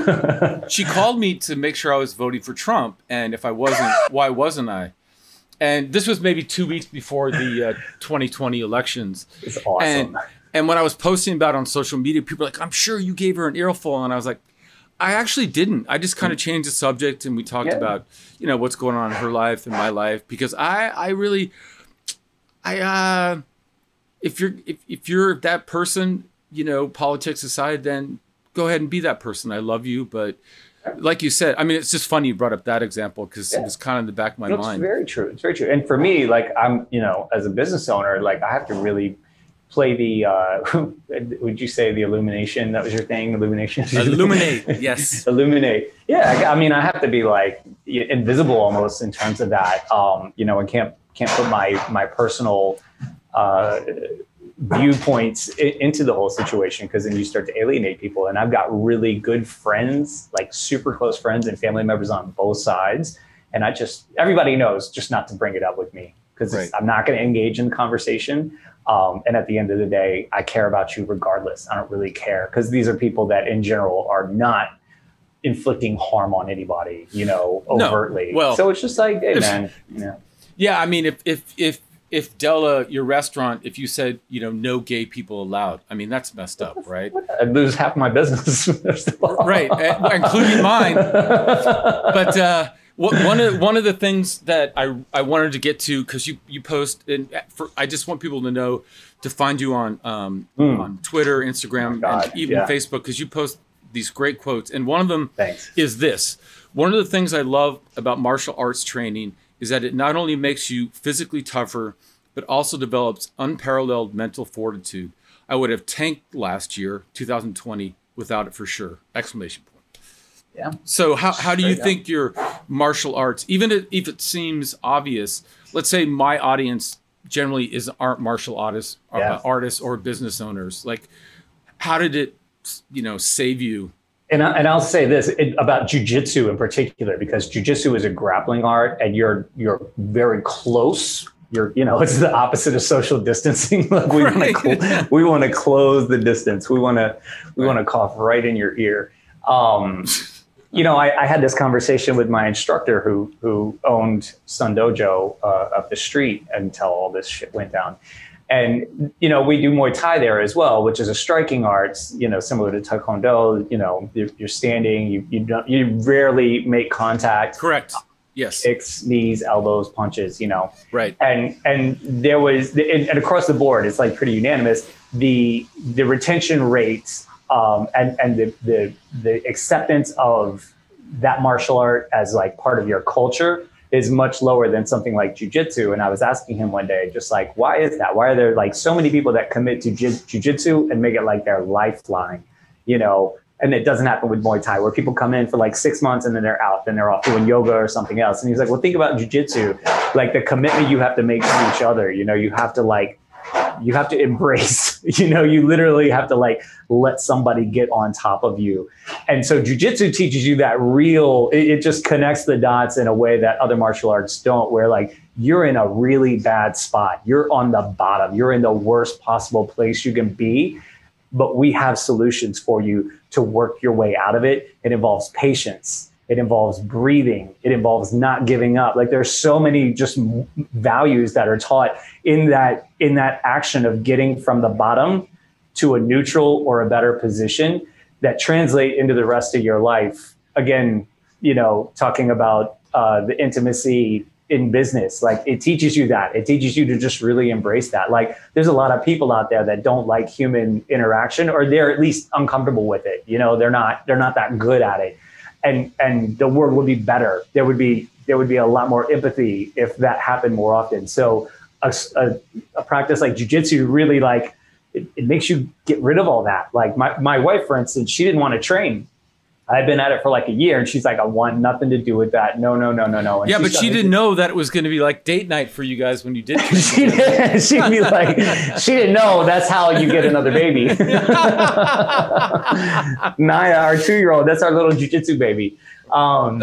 Speaker 3: no. She called me to make sure I was voting for Trump. And if I wasn't, why wasn't I? And this was maybe two weeks before the uh, twenty twenty elections.
Speaker 4: It's awesome.
Speaker 3: And, and when I was posting about it on social media, people were like, I'm sure you gave her an earful. And I was like, I actually didn't. I just kind of changed the subject and we talked yeah. about, you know, what's going on in her life and my life, because I, I really, I, uh, if you're, if, if you're that person, you know, politics aside, then go ahead and be that person. I love you. But like you said, I mean, it's just funny you brought up that example because yeah. it was kind of in the back of my
Speaker 4: no,
Speaker 3: mind.
Speaker 4: It's very true. It's very true. And for me, like I'm, you know, as a business owner, like I have to really play the, uh, would you say the illumination? That was your thing, illumination?
Speaker 3: Illuminate, yes.
Speaker 4: Illuminate. Yeah, I, I mean, I have to be like invisible almost in terms of that, um, you know, and can't can't put my my personal uh, viewpoints I- into the whole situation because then you start to alienate people. And I've got really good friends, like super close friends and family members on both sides. And I just, everybody knows just not to bring it up with me because right. I'm not going to engage in the conversation. Um, and at the end of the day, I care about you regardless. I don't really care because these are people that in general are not inflicting harm on anybody, you know, overtly.
Speaker 3: No. Well,
Speaker 4: so it's just like, hey man, you know.
Speaker 3: Yeah, I mean, if if if if Della, your restaurant, if you said, you know, no gay people allowed, I mean, that's messed up, right?
Speaker 4: I'd lose half my business.
Speaker 3: Right, including mine. But uh, one of one of the things that I I wanted to get to because you you post and for I just want people to know to find you on um mm. on Twitter, Instagram, oh and even yeah. Facebook because you post these great quotes and one of them
Speaker 4: Thanks.
Speaker 3: is this. One of the things I love about martial arts training is that it not only makes you physically tougher, but also develops unparalleled mental fortitude. I would have tanked last year, two thousand twenty, without it for sure! Exclamation point.
Speaker 4: Yeah.
Speaker 3: So how, how do you
Speaker 4: Straight
Speaker 3: think your martial arts, even if it seems obvious, let's say my audience generally is aren't martial artists,
Speaker 4: Yeah.
Speaker 3: uh, artists or business owners. Like, how did it, you know, save you?
Speaker 4: And, I, and I'll say this it, about jujitsu in particular, because jujitsu is a grappling art, and you're you're very close. You're, you know, it's the opposite of social distancing. Like we
Speaker 3: Right.
Speaker 4: want to, cl- we want to close the distance. We want to, we
Speaker 3: Right.
Speaker 4: want to cough right in your ear. Um, you know, I, I had this conversation with my instructor who who owned Sun Dojo uh, up the street until all this shit went down. And, you know, we do Muay Thai there as well, which is a striking art, you know, similar to Taekwondo. You know, you're, you're standing, you you don't, you rarely make contact.
Speaker 3: Correct. Yes.
Speaker 4: Kicks, knees, elbows, punches, you know.
Speaker 3: Right.
Speaker 4: And and there was, and, and across the board, it's like pretty unanimous. The the retention rates um, and and the the the acceptance of that martial art as like part of your culture is much lower than something like jujitsu. And I was asking him one day, just like, why is that? Why are there like so many people that commit to jiu- jujitsu and make it like their lifeline, you know? And it doesn't happen with Muay Thai, where people come in for like six months and then they're out, then they're off doing yoga or something else. And he's like, well, think about jujitsu, like the commitment you have to make to each other. You know, you have to like, you have to embrace, you know, you literally have to like let somebody get on top of you. And so jujitsu teaches you that real, it, it just connects the dots in a way that other martial arts don't, where like you're in a really bad spot. You're on the bottom. You're in the worst possible place you can be. But we have solutions for you to work your way out of it. It involves patience. It involves breathing. It involves not giving up. Like there's so many just values that are taught in that in that action of getting from the bottom to a neutral or a better position that translate into the rest of your life. Again, you know, talking about uh, the intimacy in business, like it teaches you that. It teaches you to just really embrace that. Like there's a lot of people out there that don't like human interaction, or they're at least uncomfortable with it. You know, they're not they're not that good at it. And and the world would be better. There would be there would be a lot more empathy if that happened more often. So a, a, a practice like jiu-jitsu really like it, it makes you get rid of all that. Like my, my wife, for instance, she didn't want to train. I'd been at it for like a year, and she's like, I want nothing to do with that. No, no, no, no, no. And
Speaker 3: yeah, but she didn't
Speaker 4: to,
Speaker 3: know that it was going to be like date night for you guys when you did.
Speaker 4: she did, she'd be like, she didn't know that's how you get another baby. Naya, our two-year-old, that's our little jiu-jitsu baby. Um,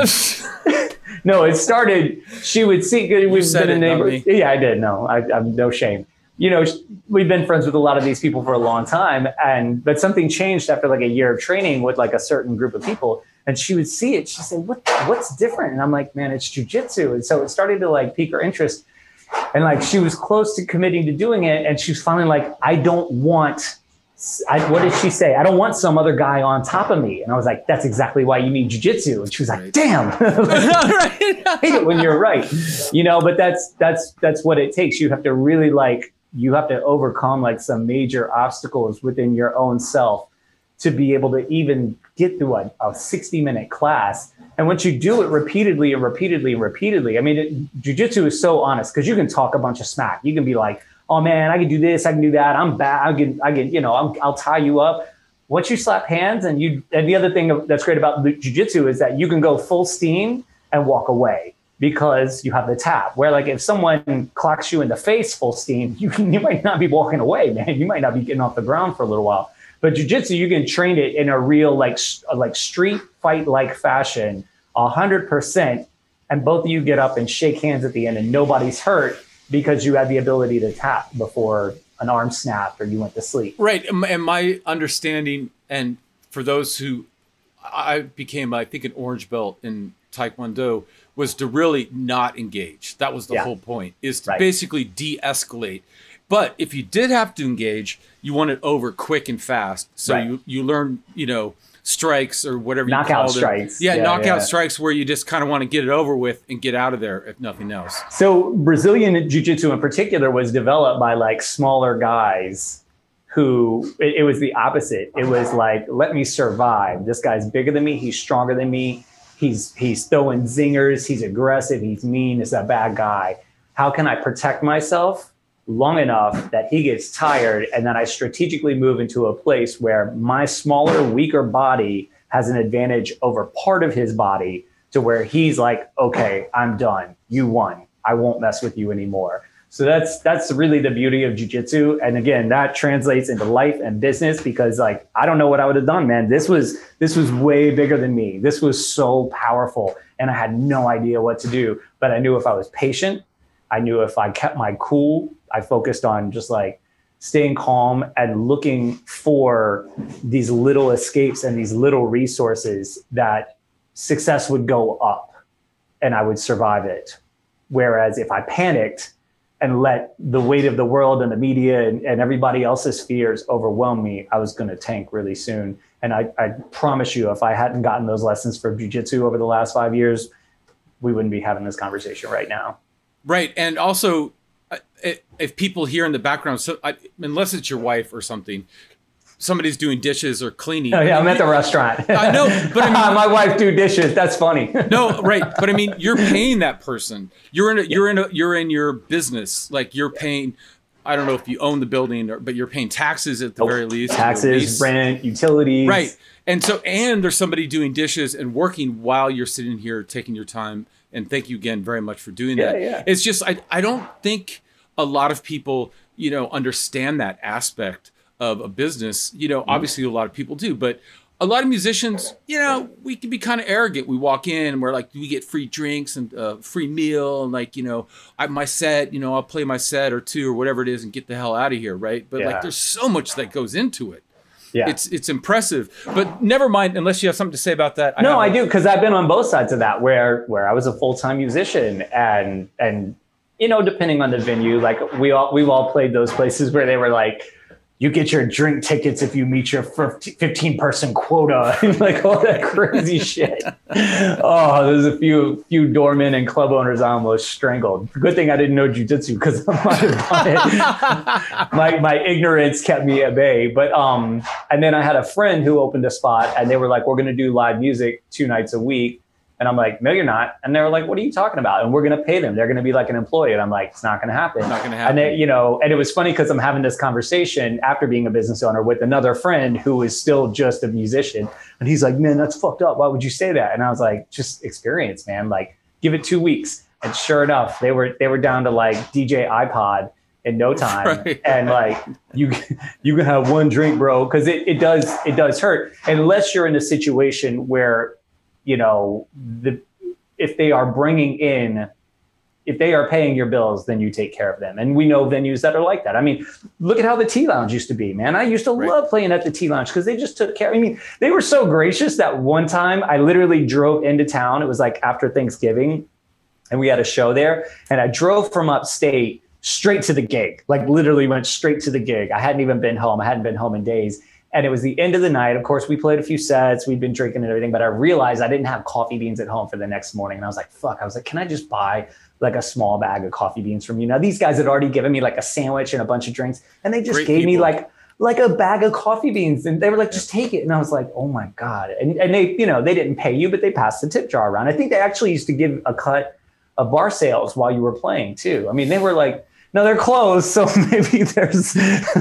Speaker 4: no, it started, she would see, we've been in neighborhoods. Yeah, I did. No, I, I'm no shame. You know, we've been friends with a lot of these people for a long time, and but something changed after like a year of training with like a certain group of people, and she would see it. She'd say, "What? What's different?" And I'm like, "Man, it's jujitsu." And so it started to like pique her interest, and like she was close to committing to doing it, and she was finally like, "I don't want." I, what did she say? I don't want some other guy on top of me. And I was like, that's exactly why you need jujitsu. And she was like,
Speaker 3: right.
Speaker 4: damn. Like, I hate it when you're right. You know, but that's that's that's what it takes. You have to really like. You have to overcome like some major obstacles within your own self to be able to even get through a, a sixty minute class. And once you do it repeatedly and repeatedly and repeatedly, I mean, it, jiu-jitsu is so honest because you can talk a bunch of smack. You can be like, oh man, I can do this, I can do that. I'm bad. I can, I can, you know, I'm, I'll tie you up. Once you slap hands and you, and the other thing that's great about jiu-jitsu is that you can go full steam and walk away. Because you have the tap, where like if someone clocks you in the face full steam, you can, you might not be walking away, man. You might not be getting off the ground for a little while. But jiu-jitsu, you can train it in a real like like street fight like fashion, a hundred percent, and both of you get up and shake hands at the end, and nobody's hurt because you had the ability to tap before an arm snapped or you went to sleep.
Speaker 3: Right, and my understanding, and for those who, I became, I think, an orange belt in Taekwondo, was to really not engage. That was the
Speaker 4: yeah.
Speaker 3: whole point, is to
Speaker 4: right.
Speaker 3: basically de-escalate. But if you did have to engage, you want it over quick and fast. So
Speaker 4: right.
Speaker 3: you, you learn, you know, strikes or whatever
Speaker 4: knockout
Speaker 3: you call them.
Speaker 4: strikes.
Speaker 3: Yeah,
Speaker 4: yeah
Speaker 3: knockout
Speaker 4: yeah.
Speaker 3: strikes where you just kind of want to get it over with and get out of there, if nothing else.
Speaker 4: So Brazilian Jiu-Jitsu in particular was developed by like smaller guys who, it, it was the opposite. It was like, let me survive. This guy's bigger than me. He's stronger than me. He's he's throwing zingers. He's aggressive. He's mean. He's a bad guy. How can I protect myself long enough that he gets tired, and then I strategically move into a place where my smaller, weaker body has an advantage over part of his body to where he's like, okay, I'm done. You won. I won't mess with you anymore. So that's that's really the beauty of jiu-jitsu. And again, that translates into life and business because like, I don't know what I would have done, man. This was this was way bigger than me. This was so powerful and I had no idea what to do. But I knew if I was patient, I knew if I kept my cool, I focused on just like staying calm and looking for these little escapes and these little resources that success would go up and I would survive it. Whereas if I panicked and let the weight of the world and the media and, and everybody else's fears overwhelm me, I was going to tank really soon. And I, I promise you, if I hadn't gotten those lessons from jiu-jitsu over the last five years, we wouldn't be having this conversation right now.
Speaker 3: Right. And also, if people hear in the background, so I, unless it's your wife or something, somebody's doing dishes or cleaning.
Speaker 4: Oh yeah,
Speaker 3: I mean,
Speaker 4: I'm at the restaurant.
Speaker 3: I know, but I mean,
Speaker 4: my wife do dishes. That's funny.
Speaker 3: No, right, but I mean, you're paying that person. You're in. A, you're in. A, you're in your business. Like you're paying. I don't know if you own the building, or, but you're paying taxes at the oh, very least.
Speaker 4: Taxes, rent, utilities.
Speaker 3: Right, and so and there's somebody doing dishes and working while you're sitting here taking your time. And thank you again very much for doing
Speaker 4: yeah,
Speaker 3: that.
Speaker 4: Yeah.
Speaker 3: It's just I I don't think a lot of people you know understand that aspect of a business. You know, obviously a lot of people do, but a lot of musicians, you know, we can be kind of arrogant. We walk in and we're like, we get free drinks and uh, free meal. And like, you know, I, my set, you know, I'll play my set or two or whatever it is and get the hell out of here. Right. But yeah. like, there's so much that goes into it. Yeah. It's, it's impressive, but never mind, unless you have something to say about that. I
Speaker 4: no, I do. Cause I've been on both sides of that where, where I was a full-time musician and, and, you know, depending on the venue, like we all, we've all played those places where they were like, you get your drink tickets if you meet your fifteen person quota and like all that crazy shit. Oh, there's a few few doormen and club owners I almost strangled. Good thing I didn't know jiu-jitsu because I might have done it. My my ignorance kept me at bay. But um, and then I had a friend who opened a spot and they were like, we're gonna do live music two nights a week. And I'm like, no, you're not. And they were like, what are you talking about? And we're going to pay them. They're going to be like an employee. And I'm like, it's not going to happen.
Speaker 3: Not going to happen.
Speaker 4: And they, you know, and it was funny because I'm having this conversation after being a business owner with another friend who is still just a musician. And he's like, man, that's fucked up. Why would you say that? And I was like, just experience, man. Like, give it two weeks. And sure enough, they were they were down to like D J iPod in no time. Right. And like, you you can have one drink, bro, because it, it does it does hurt. Unless you're in a situation where, you know, the if they are bringing in, if they are paying your bills, then you take care of them. And we know venues that are like that. I mean, look at how the Tea Lounge used to be, man. I used to right. love playing at the Tea Lounge because they just took care. I mean, they were so gracious that one time I literally drove into town. It was like after Thanksgiving and we had a show there. And I drove from upstate straight to the gig, like literally went straight to the gig. I hadn't even been home. I hadn't been home in days. And it was the end of the night. Of course, we played a few sets. We'd been drinking and everything, but I realized I didn't have coffee beans at home for the next morning. And I was like, fuck, I was like, can I just buy like a small bag of coffee beans from you? Now, these guys had already given me like a sandwich and a bunch of drinks. And they just Great gave people. me like, like a bag of coffee beans. And they were like, just take it. And I was like, oh my God. And, and they, you know, they didn't pay you, but they passed the tip jar around. I think they actually used to give a cut of bar sales while you were playing too. I mean, they were like, no, they're closed, so maybe there's,
Speaker 3: no,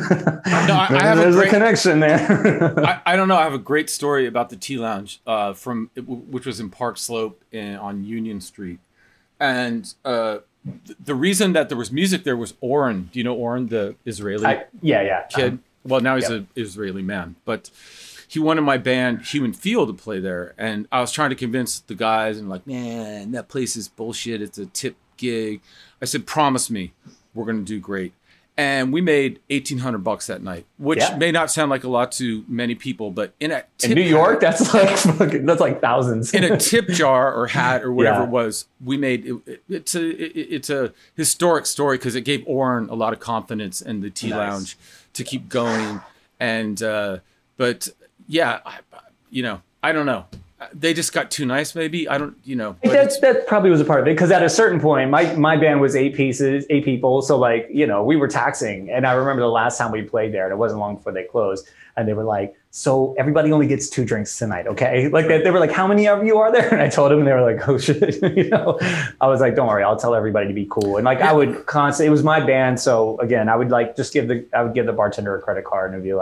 Speaker 3: I,
Speaker 4: maybe
Speaker 3: I have
Speaker 4: there's
Speaker 3: a, great,
Speaker 4: a connection there.
Speaker 3: I, I don't know. I have a great story about the Tea Lounge, uh, from which was in Park Slope in, on Union Street, and uh, th- the reason that there was music there was Oren. Do you know Oren, the Israeli
Speaker 4: I, yeah, yeah.
Speaker 3: kid? Um, well, now he's
Speaker 4: yep.
Speaker 3: an Israeli man, but he wanted my band Human Feel to play there, and I was trying to convince the guys, and like, man, that place is bullshit. It's a tip gig. I said, promise me. We're going to do great. And we made eighteen hundred bucks that night, which yeah. may not sound like a lot to many people, but in a tip
Speaker 4: in New York, hat, that's like that's like thousands.
Speaker 3: In a tip jar or hat or whatever
Speaker 4: yeah.
Speaker 3: it was, we made it, it, it's a it, it's a historic story because it gave Oren a lot of confidence in the Tea nice. Lounge to keep going. And uh, but yeah, I, you know, I don't know. They just got too nice, maybe. I don't, you know.
Speaker 4: That, that probably was a part of it because at a certain point, my, my band was eight pieces, eight people. So like, you know, we were taxing. And I remember the last time we played there, and it wasn't long before they closed. And they were like, so everybody only gets two drinks tonight, okay? Like they, they were like, how many of you are there? And I told them, and they were like, oh shit. You know, I was like, don't worry, I'll tell everybody to be cool. And like I would constantly, it was my band. So again, I would like just give the, I would give the bartender a credit card and it'd be like,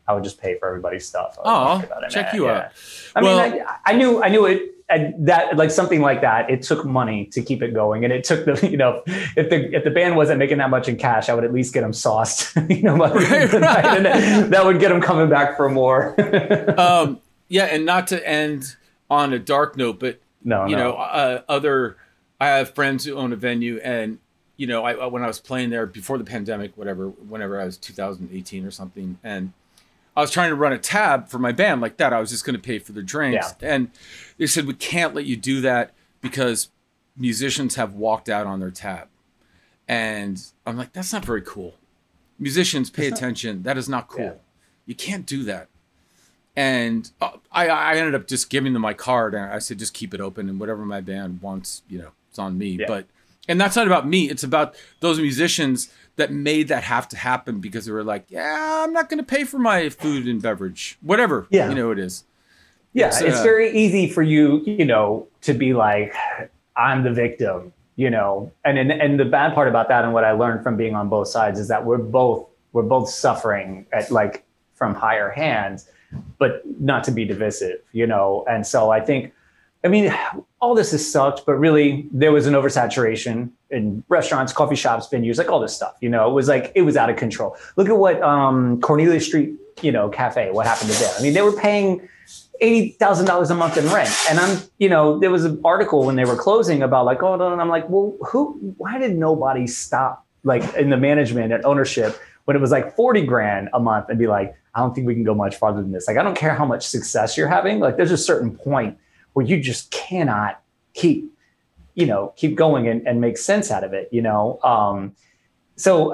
Speaker 4: I would just pay for everybody's stuff.
Speaker 3: Oh, check you out.
Speaker 4: I
Speaker 3: well,
Speaker 4: mean, I, I knew, I knew it. And that like something like that, it took money to keep it going, and it took the you know if the if the band wasn't making that much in cash, I would at least get them sauced, you know, right, right. And that would get them coming back for more.
Speaker 3: um, yeah, and not to end on a dark note, but
Speaker 4: no,
Speaker 3: you
Speaker 4: no.
Speaker 3: know, uh, other I have friends who own a venue, and you know, I when I was playing there before the pandemic, whatever, whenever I was two thousand eighteen or something, and I was trying to run a tab for my band like that. I was just going to pay for their drinks. Yeah. And they said, we can't let you do that because musicians have walked out on their tab. And I'm like, that's not very cool. Musicians, pay that's attention. Not, that is not cool. Yeah. You can't do that. And I, I ended up just giving them my card. And I said, just keep it open. And whatever my band wants, you know, it's on me. Yeah. But and that's not about me. It's about those musicians that made that have to happen because they were like, yeah, I'm not going to pay for my food and beverage, whatever, yeah. you know, it is.
Speaker 4: Yeah. It's, it's uh, very easy for you, you know, to be like, I'm the victim, you know, and, and, and the bad part about that. And what I learned from being on both sides is that we're both, we're both suffering at like from higher hands, but not to be divisive, you know? And so I think, I mean, all this has sucked, but really there was an oversaturation in restaurants, coffee shops, venues, like all this stuff, you know, it was like, it was out of control. Look at what um, Cornelia Street, you know, Cafe, what happened to them. I mean, they were paying eighty thousand dollars a month in rent. And I'm, you know, there was an article when they were closing about like, oh, no, and I'm like, well, who, why did nobody stop like in the management and ownership when it was like forty grand a month and be like, I don't think we can go much farther than this. Like, I don't care how much success you're having. Like there's a certain point where you just cannot keep, you know, keep going and, and make sense out of it, you know? Um, so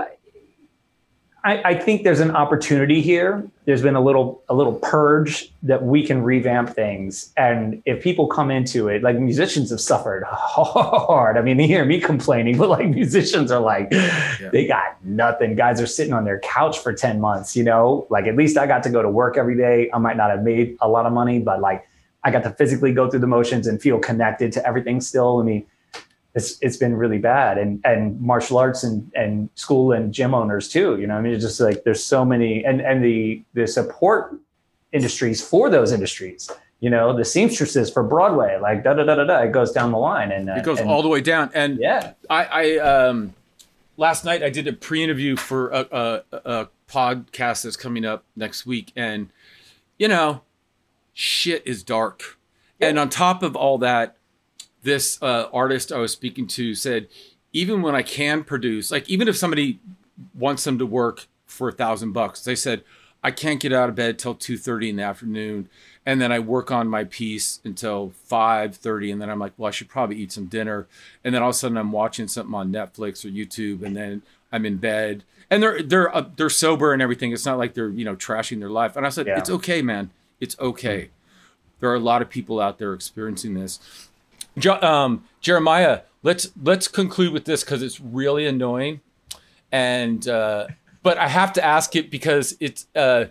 Speaker 4: I, I think there's an opportunity here. There's been a little, a little purge that we can revamp things. And if people come into it, like musicians have suffered hard. I mean, they hear me complaining, but like musicians are like, yeah. they got nothing. Guys are sitting on their couch for ten months, you know, like at least I got to go to work every day. I might not have made a lot of money, but like, I got to physically go through the motions and feel connected to everything still. I mean, it's it's been really bad. And and martial arts and, and school and gym owners too, you know, I mean, it's just like, there's so many, and, and the, the support industries for those industries, you know, the seamstresses for Broadway, like da, da, da, da, da, it goes down the line. And
Speaker 3: it goes
Speaker 4: and,
Speaker 3: all the way down. And
Speaker 4: yeah,
Speaker 3: I, I um, last night I did a pre-interview for a, a, a podcast that's coming up next week. And, you know, shit is dark. Yep. And on top of all that, this uh, artist I was speaking to said, even when I can produce, like even if somebody wants them to work for a thousand bucks, they said, I can't get out of bed till two thirty in the afternoon. And then I work on my piece until five thirty. And then I'm like, well, I should probably eat some dinner. And then all of a sudden I'm watching something on Netflix or YouTube. And then I'm in bed and they're, they're, uh, they're sober and everything. It's not like they're, you know, trashing their life. And I said, yeah. It's okay, man. It's okay. There are a lot of people out there experiencing this. Jo- um, Jeremiah, let's let's conclude with this because it's really annoying, and uh, but I have to ask it because it's uh,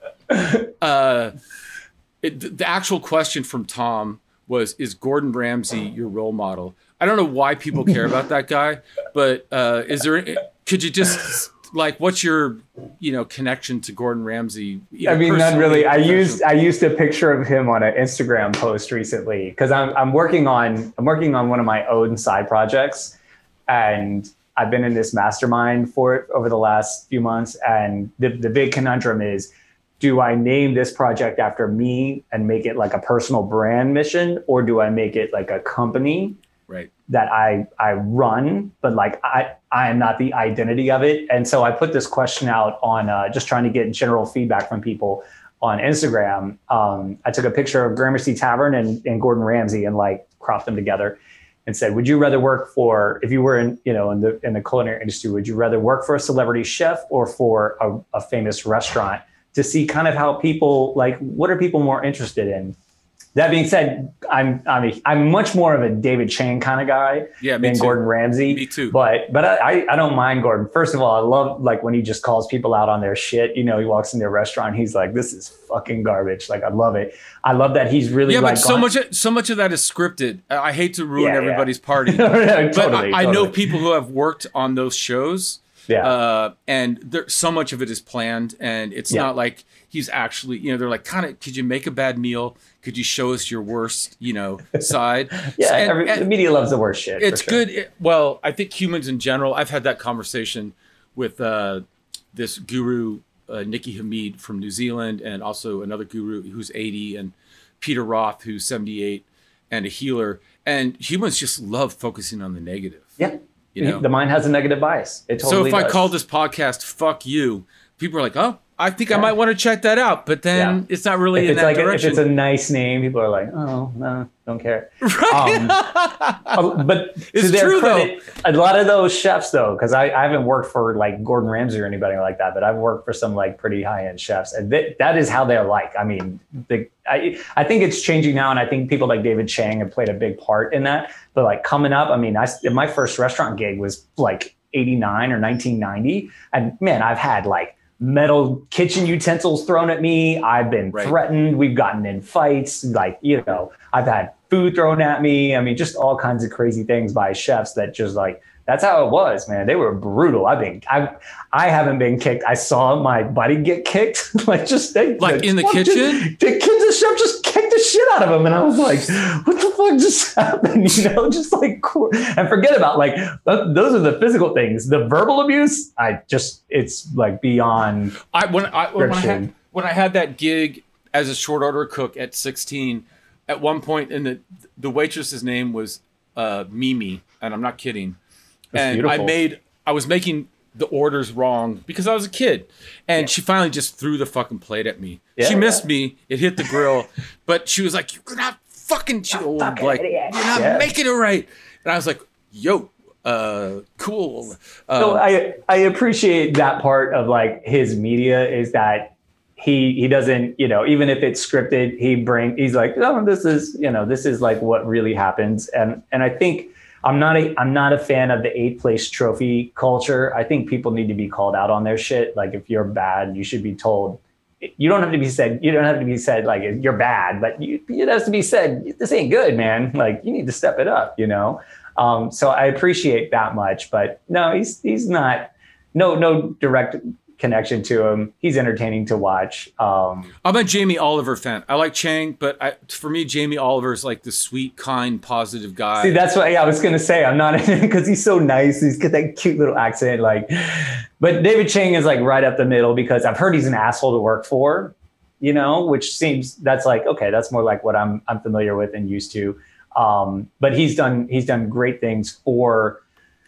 Speaker 3: uh, it, the actual question from Tom was: is Gordon Ramsay your role model? I don't know why people care about that guy, but uh, is there? Could you just like, what's your, you know, connection to Gordon Ramsay?
Speaker 4: I mean, not really. I used I used a picture of him on an Instagram post recently because I'm I'm working on I'm working on one of my own side projects, and I've been in this mastermind for it over the last few months. And the the big conundrum is, do I name this project after me and make it like a personal brand mission, or do I make it like a company?
Speaker 3: Right.
Speaker 4: That I, I run, but like I, I am not the identity of it. And so I put this question out on uh, just trying to get general feedback from people on Instagram. Um, I took a picture of Gramercy Tavern and, and Gordon Ramsay and like cropped them together and said, would you rather work for, if you were in, you know, in the, in the culinary industry, would you rather work for a celebrity chef or for a, a famous restaurant, to see kind of how people, like, what are people more interested in? That being said, I'm I'm a, I'm much more of a David Chang kind of guy
Speaker 3: yeah, me
Speaker 4: than
Speaker 3: too.
Speaker 4: Gordon Ramsay.
Speaker 3: Me too.
Speaker 4: But but I, I don't mind Gordon. First of all, I love like when he just calls people out on their shit. You know, he walks in their restaurant, he's like, "This is fucking garbage." Like I love it. I love that he's really
Speaker 3: yeah.
Speaker 4: Like,
Speaker 3: but so gone. much so much of that is scripted. I hate to ruin
Speaker 4: yeah,
Speaker 3: everybody's
Speaker 4: yeah.
Speaker 3: party,
Speaker 4: no, no,
Speaker 3: but
Speaker 4: totally,
Speaker 3: I, I
Speaker 4: totally.
Speaker 3: know people who have worked on those shows,
Speaker 4: Yeah.
Speaker 3: Uh, and there, so much of it is planned, and it's
Speaker 4: Yeah.
Speaker 3: not like he's actually, you know, they're like, kind of, could you make a bad meal? Could you show us your worst, you know, side?
Speaker 4: Yeah,
Speaker 3: And-
Speaker 4: every,
Speaker 3: and
Speaker 4: the media loves the worst shit. for
Speaker 3: it's
Speaker 4: sure.
Speaker 3: good. It- well, I think humans in general, I've had that conversation with uh, this guru, uh, Nikki Hamid from New Zealand, and also another guru who's eighty, and Peter Roth, who's seventy-eight, and a healer. And humans just love focusing on the negative.
Speaker 4: Yeah.
Speaker 3: You know?
Speaker 4: The mind has a negative bias. It
Speaker 3: So
Speaker 4: totally
Speaker 3: if I
Speaker 4: does.
Speaker 3: call this podcast "Fuck You," people are like, "Oh, I think I might want to check that out," but then
Speaker 4: Yeah.
Speaker 3: it's not really
Speaker 4: if
Speaker 3: in
Speaker 4: it's
Speaker 3: that
Speaker 4: like a, if
Speaker 3: direction.
Speaker 4: it's a nice name, people are like, oh no, don't care.
Speaker 3: Right.
Speaker 4: Um, uh, but
Speaker 3: It's
Speaker 4: to their
Speaker 3: true,
Speaker 4: credit, a lot of those chefs though, because I, I haven't worked for like Gordon Ramsay or anybody like that, but I've worked for some like pretty high end chefs, and th- that is how they're like. I mean, the, I I think it's changing now, and I think people like David Chang have played a big part in that. But like coming up, I mean, I my first restaurant gig was like eighty-nine or nineteen ninety, and man, I've had like metal kitchen utensils thrown at me. I've been
Speaker 3: Right.
Speaker 4: threatened. We've gotten in fights. Like, you know, I've had food thrown at me. I mean, just all kinds of crazy things by chefs that just like, that's how it was, man. They were brutal. I've been, I, I haven't been kicked. I saw my buddy get kicked. like just they,
Speaker 3: Like in the
Speaker 4: fuck
Speaker 3: kitchen?
Speaker 4: Just, the kids, the chef just kicked the shit out of him. And I was like, what the fuck just happened? You know, just like, cool. And forget about like, th- those are the physical things. The verbal abuse, I just, it's like beyond.
Speaker 3: I when I when I had
Speaker 4: Friction.
Speaker 3: when I had that gig as a short order cook at sixteen, at one point, and the the waitress's name was uh, Mimi, and I'm not kidding.
Speaker 4: That's
Speaker 3: and
Speaker 4: beautiful.
Speaker 3: I made I was making the orders wrong because I was a kid, and
Speaker 4: Yeah.
Speaker 3: she finally just threw the fucking plate at me.
Speaker 4: Yeah,
Speaker 3: she missed
Speaker 4: yeah.
Speaker 3: me. It hit the grill, but she was like, "You're not fucking, she, oh,
Speaker 4: fucking
Speaker 3: like
Speaker 4: idiot."
Speaker 3: you're not
Speaker 4: Yeah.
Speaker 3: making it right." And I was like, "Yo, uh, cool." Uh,
Speaker 4: So I I appreciate that part of like his media is that he he doesn't, you know, even if it's scripted, he bring he's like, oh, this is, you know, this is like what really happens. And and I think I'm not a I'm not a fan of the eighth place trophy culture. I think people need to be called out on their shit. Like if you're bad, you should be told. You don't have to be said. You don't have to be said like you're bad, but you, it has to be said. This ain't good, man. Like you need to step it up. You know. Um, so I appreciate that much, but no, he's he's not. No no direct connection to him. He's entertaining to watch. Um,
Speaker 3: I'm a Jamie Oliver fan. I like Chang, but I, for me, Jamie Oliver is like the sweet, kind, positive guy.
Speaker 4: see, that's what yeah, I was gonna say. I'm not because he's so nice. He's got that cute little accent. Like, but David Chang is like right up the middle because I've heard he's an asshole to work for. You know, which seems that's like okay, that's more like what I'm I'm familiar with and used to. Um, but he's done he's done great things for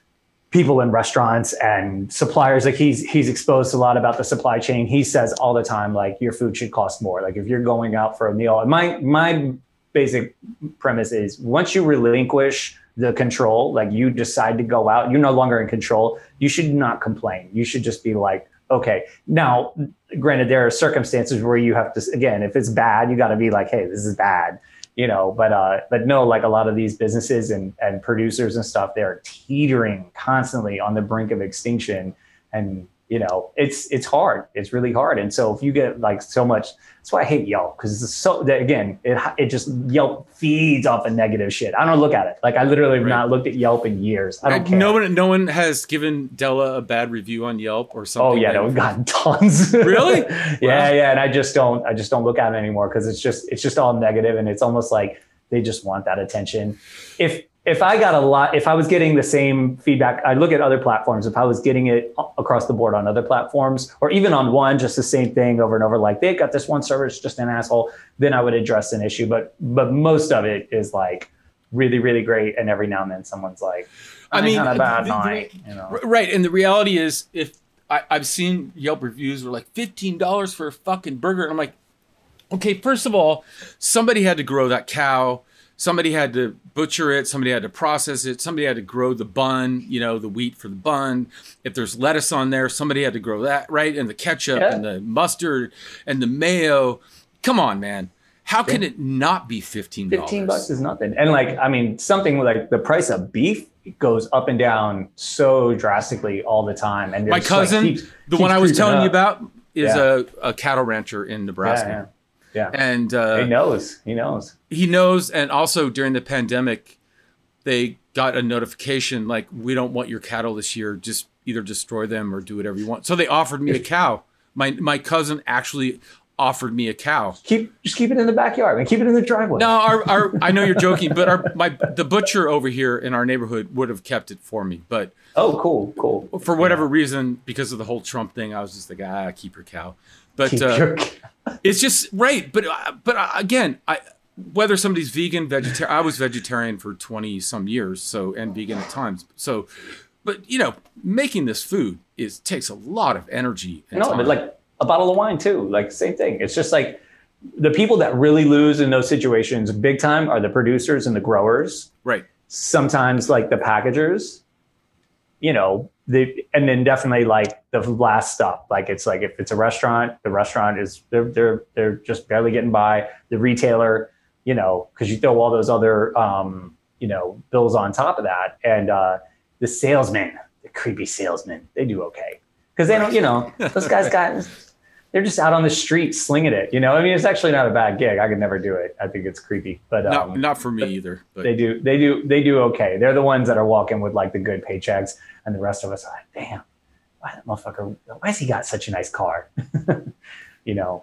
Speaker 4: people in restaurants and suppliers. Like he's he's exposed a lot about the supply chain. He says all the time, like your food should cost more. Like if you're going out for a meal, my my basic premise is once you relinquish the control, like you decide to go out, you're no longer in control. You should not complain. You should just be like, okay. Now, granted, there are circumstances where you have to, again, if it's bad, you got to be like, hey, this is bad. You know, but uh, but no, like a lot of these businesses and, and producers and stuff, they're teetering constantly on the brink of extinction. And, you know, it's it's hard. It's really hard. And so if you get like so much, that's why I hate Yelp, because it's so that again, it it just Yelp feeds off of negative shit. I don't look at it. Like I literally have
Speaker 3: Right.
Speaker 4: not looked at Yelp in years. I don't
Speaker 3: I-
Speaker 4: care.
Speaker 3: no one, no one has given Della a bad review on Yelp or something.
Speaker 4: Oh yeah, no, we've gotten tons.
Speaker 3: Really?
Speaker 4: yeah, yeah, and I just don't, I just don't look at it anymore because it's just, it's just all negative, and it's almost like they just want that attention. If if I got a lot, if I was getting the same feedback, I look at other platforms. If I was getting it across the board on other platforms, or even on one, just the same thing over and over, like they got this one service, just an asshole, then I would address an issue. But but most of it is like really, really great, and every now and then someone's like,
Speaker 3: I mean,
Speaker 4: not a bad
Speaker 3: the- the-
Speaker 4: night, you know.
Speaker 3: R- Right. And the reality is, if I, I've seen Yelp reviews were like fifteen dollars for a fucking burger. And I'm like, okay, first of all, somebody had to grow that cow. Somebody had to butcher it. Somebody had to process it. Somebody had to grow the bun, you know, the wheat for the bun. If there's lettuce on there, somebody had to grow that, right? And the ketchup
Speaker 4: Yeah.
Speaker 3: and the mustard and the mayo. Come on, man. How can it not be fifteen dollars?
Speaker 4: fifteen bucks is nothing. And like, I mean, something like the price of beef goes up and down so drastically all the time. And
Speaker 3: My
Speaker 4: it's,
Speaker 3: cousin,
Speaker 4: like, keeps-
Speaker 3: the
Speaker 4: keeps
Speaker 3: one I was
Speaker 4: creeping
Speaker 3: telling you
Speaker 4: up.
Speaker 3: about, is
Speaker 4: Yeah.
Speaker 3: a, a cattle rancher in Nebraska.
Speaker 4: Yeah, yeah. yeah.
Speaker 3: And uh,
Speaker 4: he knows. He knows.
Speaker 3: he knows. And also during the pandemic, they got a notification like, we don't want your cattle this year. Just either destroy them or do whatever you want. So they offered me a cow. My my cousin actually offered me a cow.
Speaker 4: Keep just keep it in the backyard. I mean, keep it in the driveway.
Speaker 3: No, our, our I know you're joking, but our my the butcher over here in our neighborhood would have kept it for me. But
Speaker 4: oh, cool, cool.
Speaker 3: For whatever yeah. reason, because of the whole Trump thing, I was just like, ah, keep your cow. But
Speaker 4: keep
Speaker 3: uh,
Speaker 4: your cow.
Speaker 3: It's just right. But but again, I whether somebody's vegan, vegetarian, I was vegetarian for twenty some years, so and vegan at times. So, but you know, making this food is takes a lot of energy. And
Speaker 4: no,
Speaker 3: time.
Speaker 4: but like a bottle of wine too. Like same thing. It's just like the people that really lose in those situations big time are the producers and the growers.
Speaker 3: Right.
Speaker 4: Sometimes like the packagers, you know, the and then definitely like the last stop. Like it's like if it's a restaurant, the restaurant is they're they're they're just barely getting by. The retailer, you know, because you throw all those other um, you know, bills on top of that. And uh the salesman, the creepy salesman, they do okay. Because they don't, you know, those guys got they're just out on the street slinging it, you know. I mean, it's actually not a bad gig. I could never do it. I think it's creepy, but um,
Speaker 3: not, not for me either. But
Speaker 4: they do, they do, they do okay. They're the ones that are walking with like the good paychecks, and the rest of us are like, damn, why that motherfucker? Why has he got such a nice car? you know,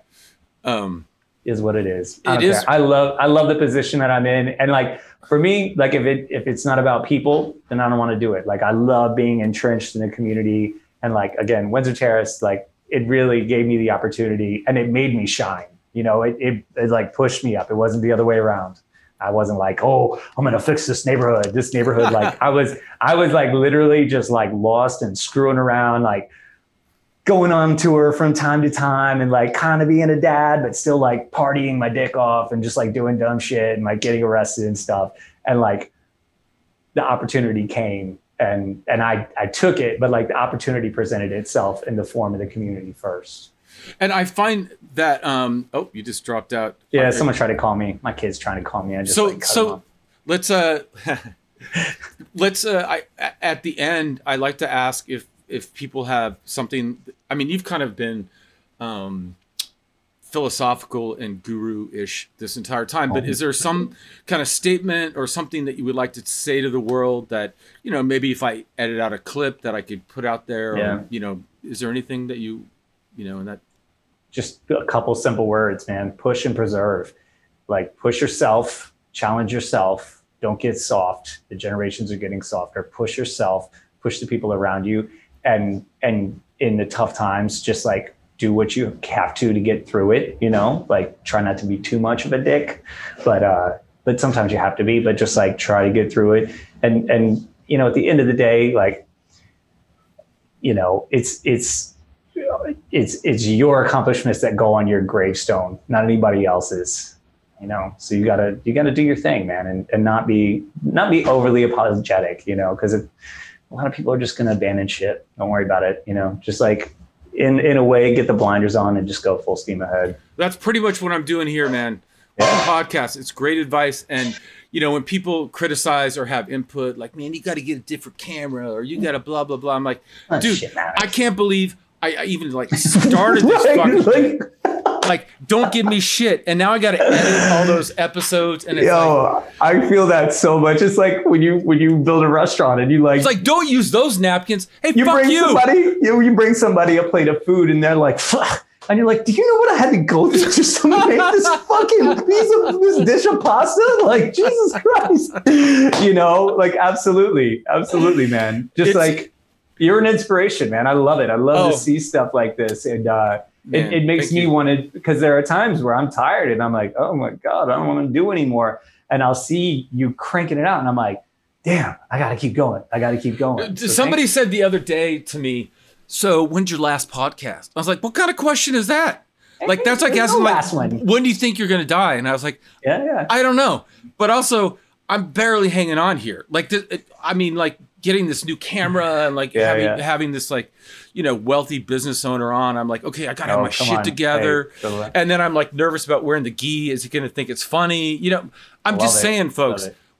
Speaker 3: um,
Speaker 4: is what it is. I
Speaker 3: it is.
Speaker 4: Care. I love, I love the position that I'm in, and like for me, like if it if it's not about people, then I don't want to do it. Like I love being entrenched in the community, and like again, Windsor Terrace, like. It really gave me the opportunity and it made me shine. You know, it, it, it like pushed me up. It wasn't the other way around. I wasn't like, oh, I'm going to fix this neighborhood, this neighborhood. Like I was, I was like literally just like lost and screwing around, like going on tour from time to time and like kind of being a dad, but still like partying my dick off and just like doing dumb shit and like getting arrested and stuff. And like the opportunity came. And and I, I took it, but like the opportunity presented itself in the form of the community first.
Speaker 3: And I find that, um, oh, you just dropped out.
Speaker 4: Yeah, someone tried to call me. My kid's trying to call me. I just
Speaker 3: so
Speaker 4: like, cut
Speaker 3: so
Speaker 4: them off.
Speaker 3: let's uh let's uh I at the end I like to ask if if people have something. I mean, you've kind of been um philosophical and guru-ish this entire time, but is there some kind of statement or something that you would like to say to the world that, you know, maybe if I edit out a clip that I could put out there,
Speaker 4: yeah.
Speaker 3: or, you know, is there anything that you, you know, in that?
Speaker 4: Just a couple simple words, man. Push and preserve. Like push yourself, challenge yourself. Don't get soft. The generations are getting softer. Push yourself, push the people around you. And, and in the tough times, just like, do what you have to to get through it, you know, like try not to be too much of a dick, but, uh, but sometimes you have to be, but just like try to get through it. And, and, you know, at the end of the day, like, you know, it's, it's, it's, it's your accomplishments that go on your gravestone, not anybody else's, you know? So you gotta, you gotta do your thing, man. And, and not be, not be overly apologetic, you know, cause it, a lot of people are just going to abandon shit. Don't worry about it. You know, just like, in in a way, get the blinders on and just go full steam ahead.
Speaker 3: That's pretty much what I'm doing here, man.
Speaker 4: Yeah.
Speaker 3: On the podcast, it's great advice. And, you know, when people criticize or have input, like, man, you got to get a different camera or you got to blah, blah, blah. I'm like,
Speaker 4: oh,
Speaker 3: dude,
Speaker 4: shit,
Speaker 3: I can't believe I, I even like started this
Speaker 4: right,
Speaker 3: fucking
Speaker 4: like,
Speaker 3: like, don't give me shit. And now I got to edit all those episodes. And it's
Speaker 4: yo,
Speaker 3: like,
Speaker 4: I feel that so much. It's like when you when you build a restaurant and you like,
Speaker 3: it's like, don't use those napkins. Hey,
Speaker 4: you
Speaker 3: fuck
Speaker 4: bring
Speaker 3: you.
Speaker 4: somebody, you, you bring somebody a plate of food and they're like, fuck. And you're like, do you know what I had to go through just to make this fucking piece of this dish of pasta? Like, Jesus Christ. You know, like, absolutely. Absolutely, man. Just
Speaker 3: It's-
Speaker 4: like, you're an inspiration, man. I love it. I love
Speaker 3: Oh.
Speaker 4: to see stuff like this. And uh,
Speaker 3: Man,
Speaker 4: it, it makes
Speaker 3: thank
Speaker 4: me
Speaker 3: you.
Speaker 4: want to, because there are times where I'm tired and I'm like, oh my God, I don't want to do anymore. And I'll see you cranking it out and I'm like, damn, I got to keep going. I got to keep going. So
Speaker 3: Somebody
Speaker 4: thank-
Speaker 3: said the other day to me, so when's your last podcast? I was like, what kind of question is that? Like, that's like
Speaker 4: There's no
Speaker 3: asking, like,
Speaker 4: last one.
Speaker 3: when do you think you're going to die? And I was like,
Speaker 4: Yeah, yeah.
Speaker 3: I don't know. But also, I'm barely hanging on here. Like, th- it, I mean, like, getting this new camera and, like,
Speaker 4: Yeah,
Speaker 3: having,
Speaker 4: yeah.
Speaker 3: having this, like, you know, wealthy business owner on. I'm like, okay, I got to have
Speaker 4: Oh,
Speaker 3: my
Speaker 4: come
Speaker 3: shit
Speaker 4: on.
Speaker 3: together.
Speaker 4: Hey, good
Speaker 3: and then I'm, like, nervous about wearing the gi. Is he going to think it's funny? You know, I'm
Speaker 4: Love
Speaker 3: just
Speaker 4: it.
Speaker 3: saying, folks,
Speaker 4: Love it.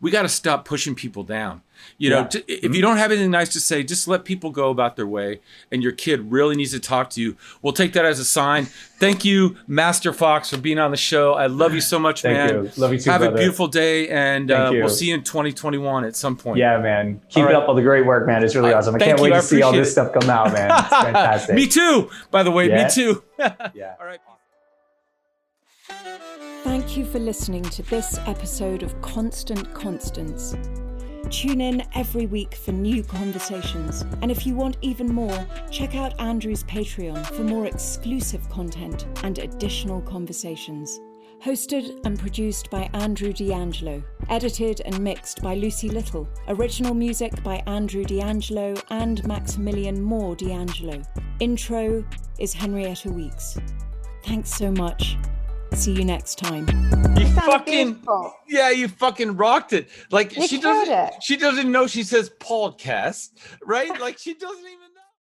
Speaker 3: we got to stop pushing people down. You
Speaker 4: Yeah.
Speaker 3: know, to, if you don't have anything nice to say, just let people go about their way. And your kid really needs to talk to you. We'll take that as a sign. Thank you, Master Fox, for being on the show. I love you so much,
Speaker 4: Thank
Speaker 3: man.
Speaker 4: you. Love you too,
Speaker 3: Have
Speaker 4: brother.
Speaker 3: a beautiful day, and
Speaker 4: Thank
Speaker 3: uh,
Speaker 4: you.
Speaker 3: we'll see you in twenty twenty-one at some point.
Speaker 4: Yeah, man. Keep
Speaker 3: All
Speaker 4: it
Speaker 3: right.
Speaker 4: up all the great work, man. It's really
Speaker 3: Uh,
Speaker 4: awesome. I
Speaker 3: thank
Speaker 4: can't wait
Speaker 3: you. I
Speaker 4: to see all
Speaker 3: appreciate
Speaker 4: this
Speaker 3: it.
Speaker 4: stuff come out, man. It's fantastic.
Speaker 3: Me too, by the way.
Speaker 4: Yeah?
Speaker 3: Me too.
Speaker 4: Yeah.
Speaker 3: All right.
Speaker 2: Thank you for listening to this episode of Constant Constance. Tune in every week for new conversations. And if you want even more, check out Andrew's Patreon for more exclusive content and additional conversations. Hosted and produced by Andrew D'Angelo. Edited and mixed by Lucy Little. Original music by Andrew D'Angelo and Maximilian Moore D'Angelo. Intro is Henrietta Weeks. Thanks so much. See you next time.
Speaker 3: You
Speaker 1: Sounds
Speaker 3: fucking
Speaker 1: beautiful.
Speaker 3: yeah, you fucking rocked it. Like
Speaker 1: You
Speaker 3: she
Speaker 1: killed
Speaker 3: doesn't
Speaker 1: it.
Speaker 3: she doesn't know she says podcast, right? Like she doesn't even know.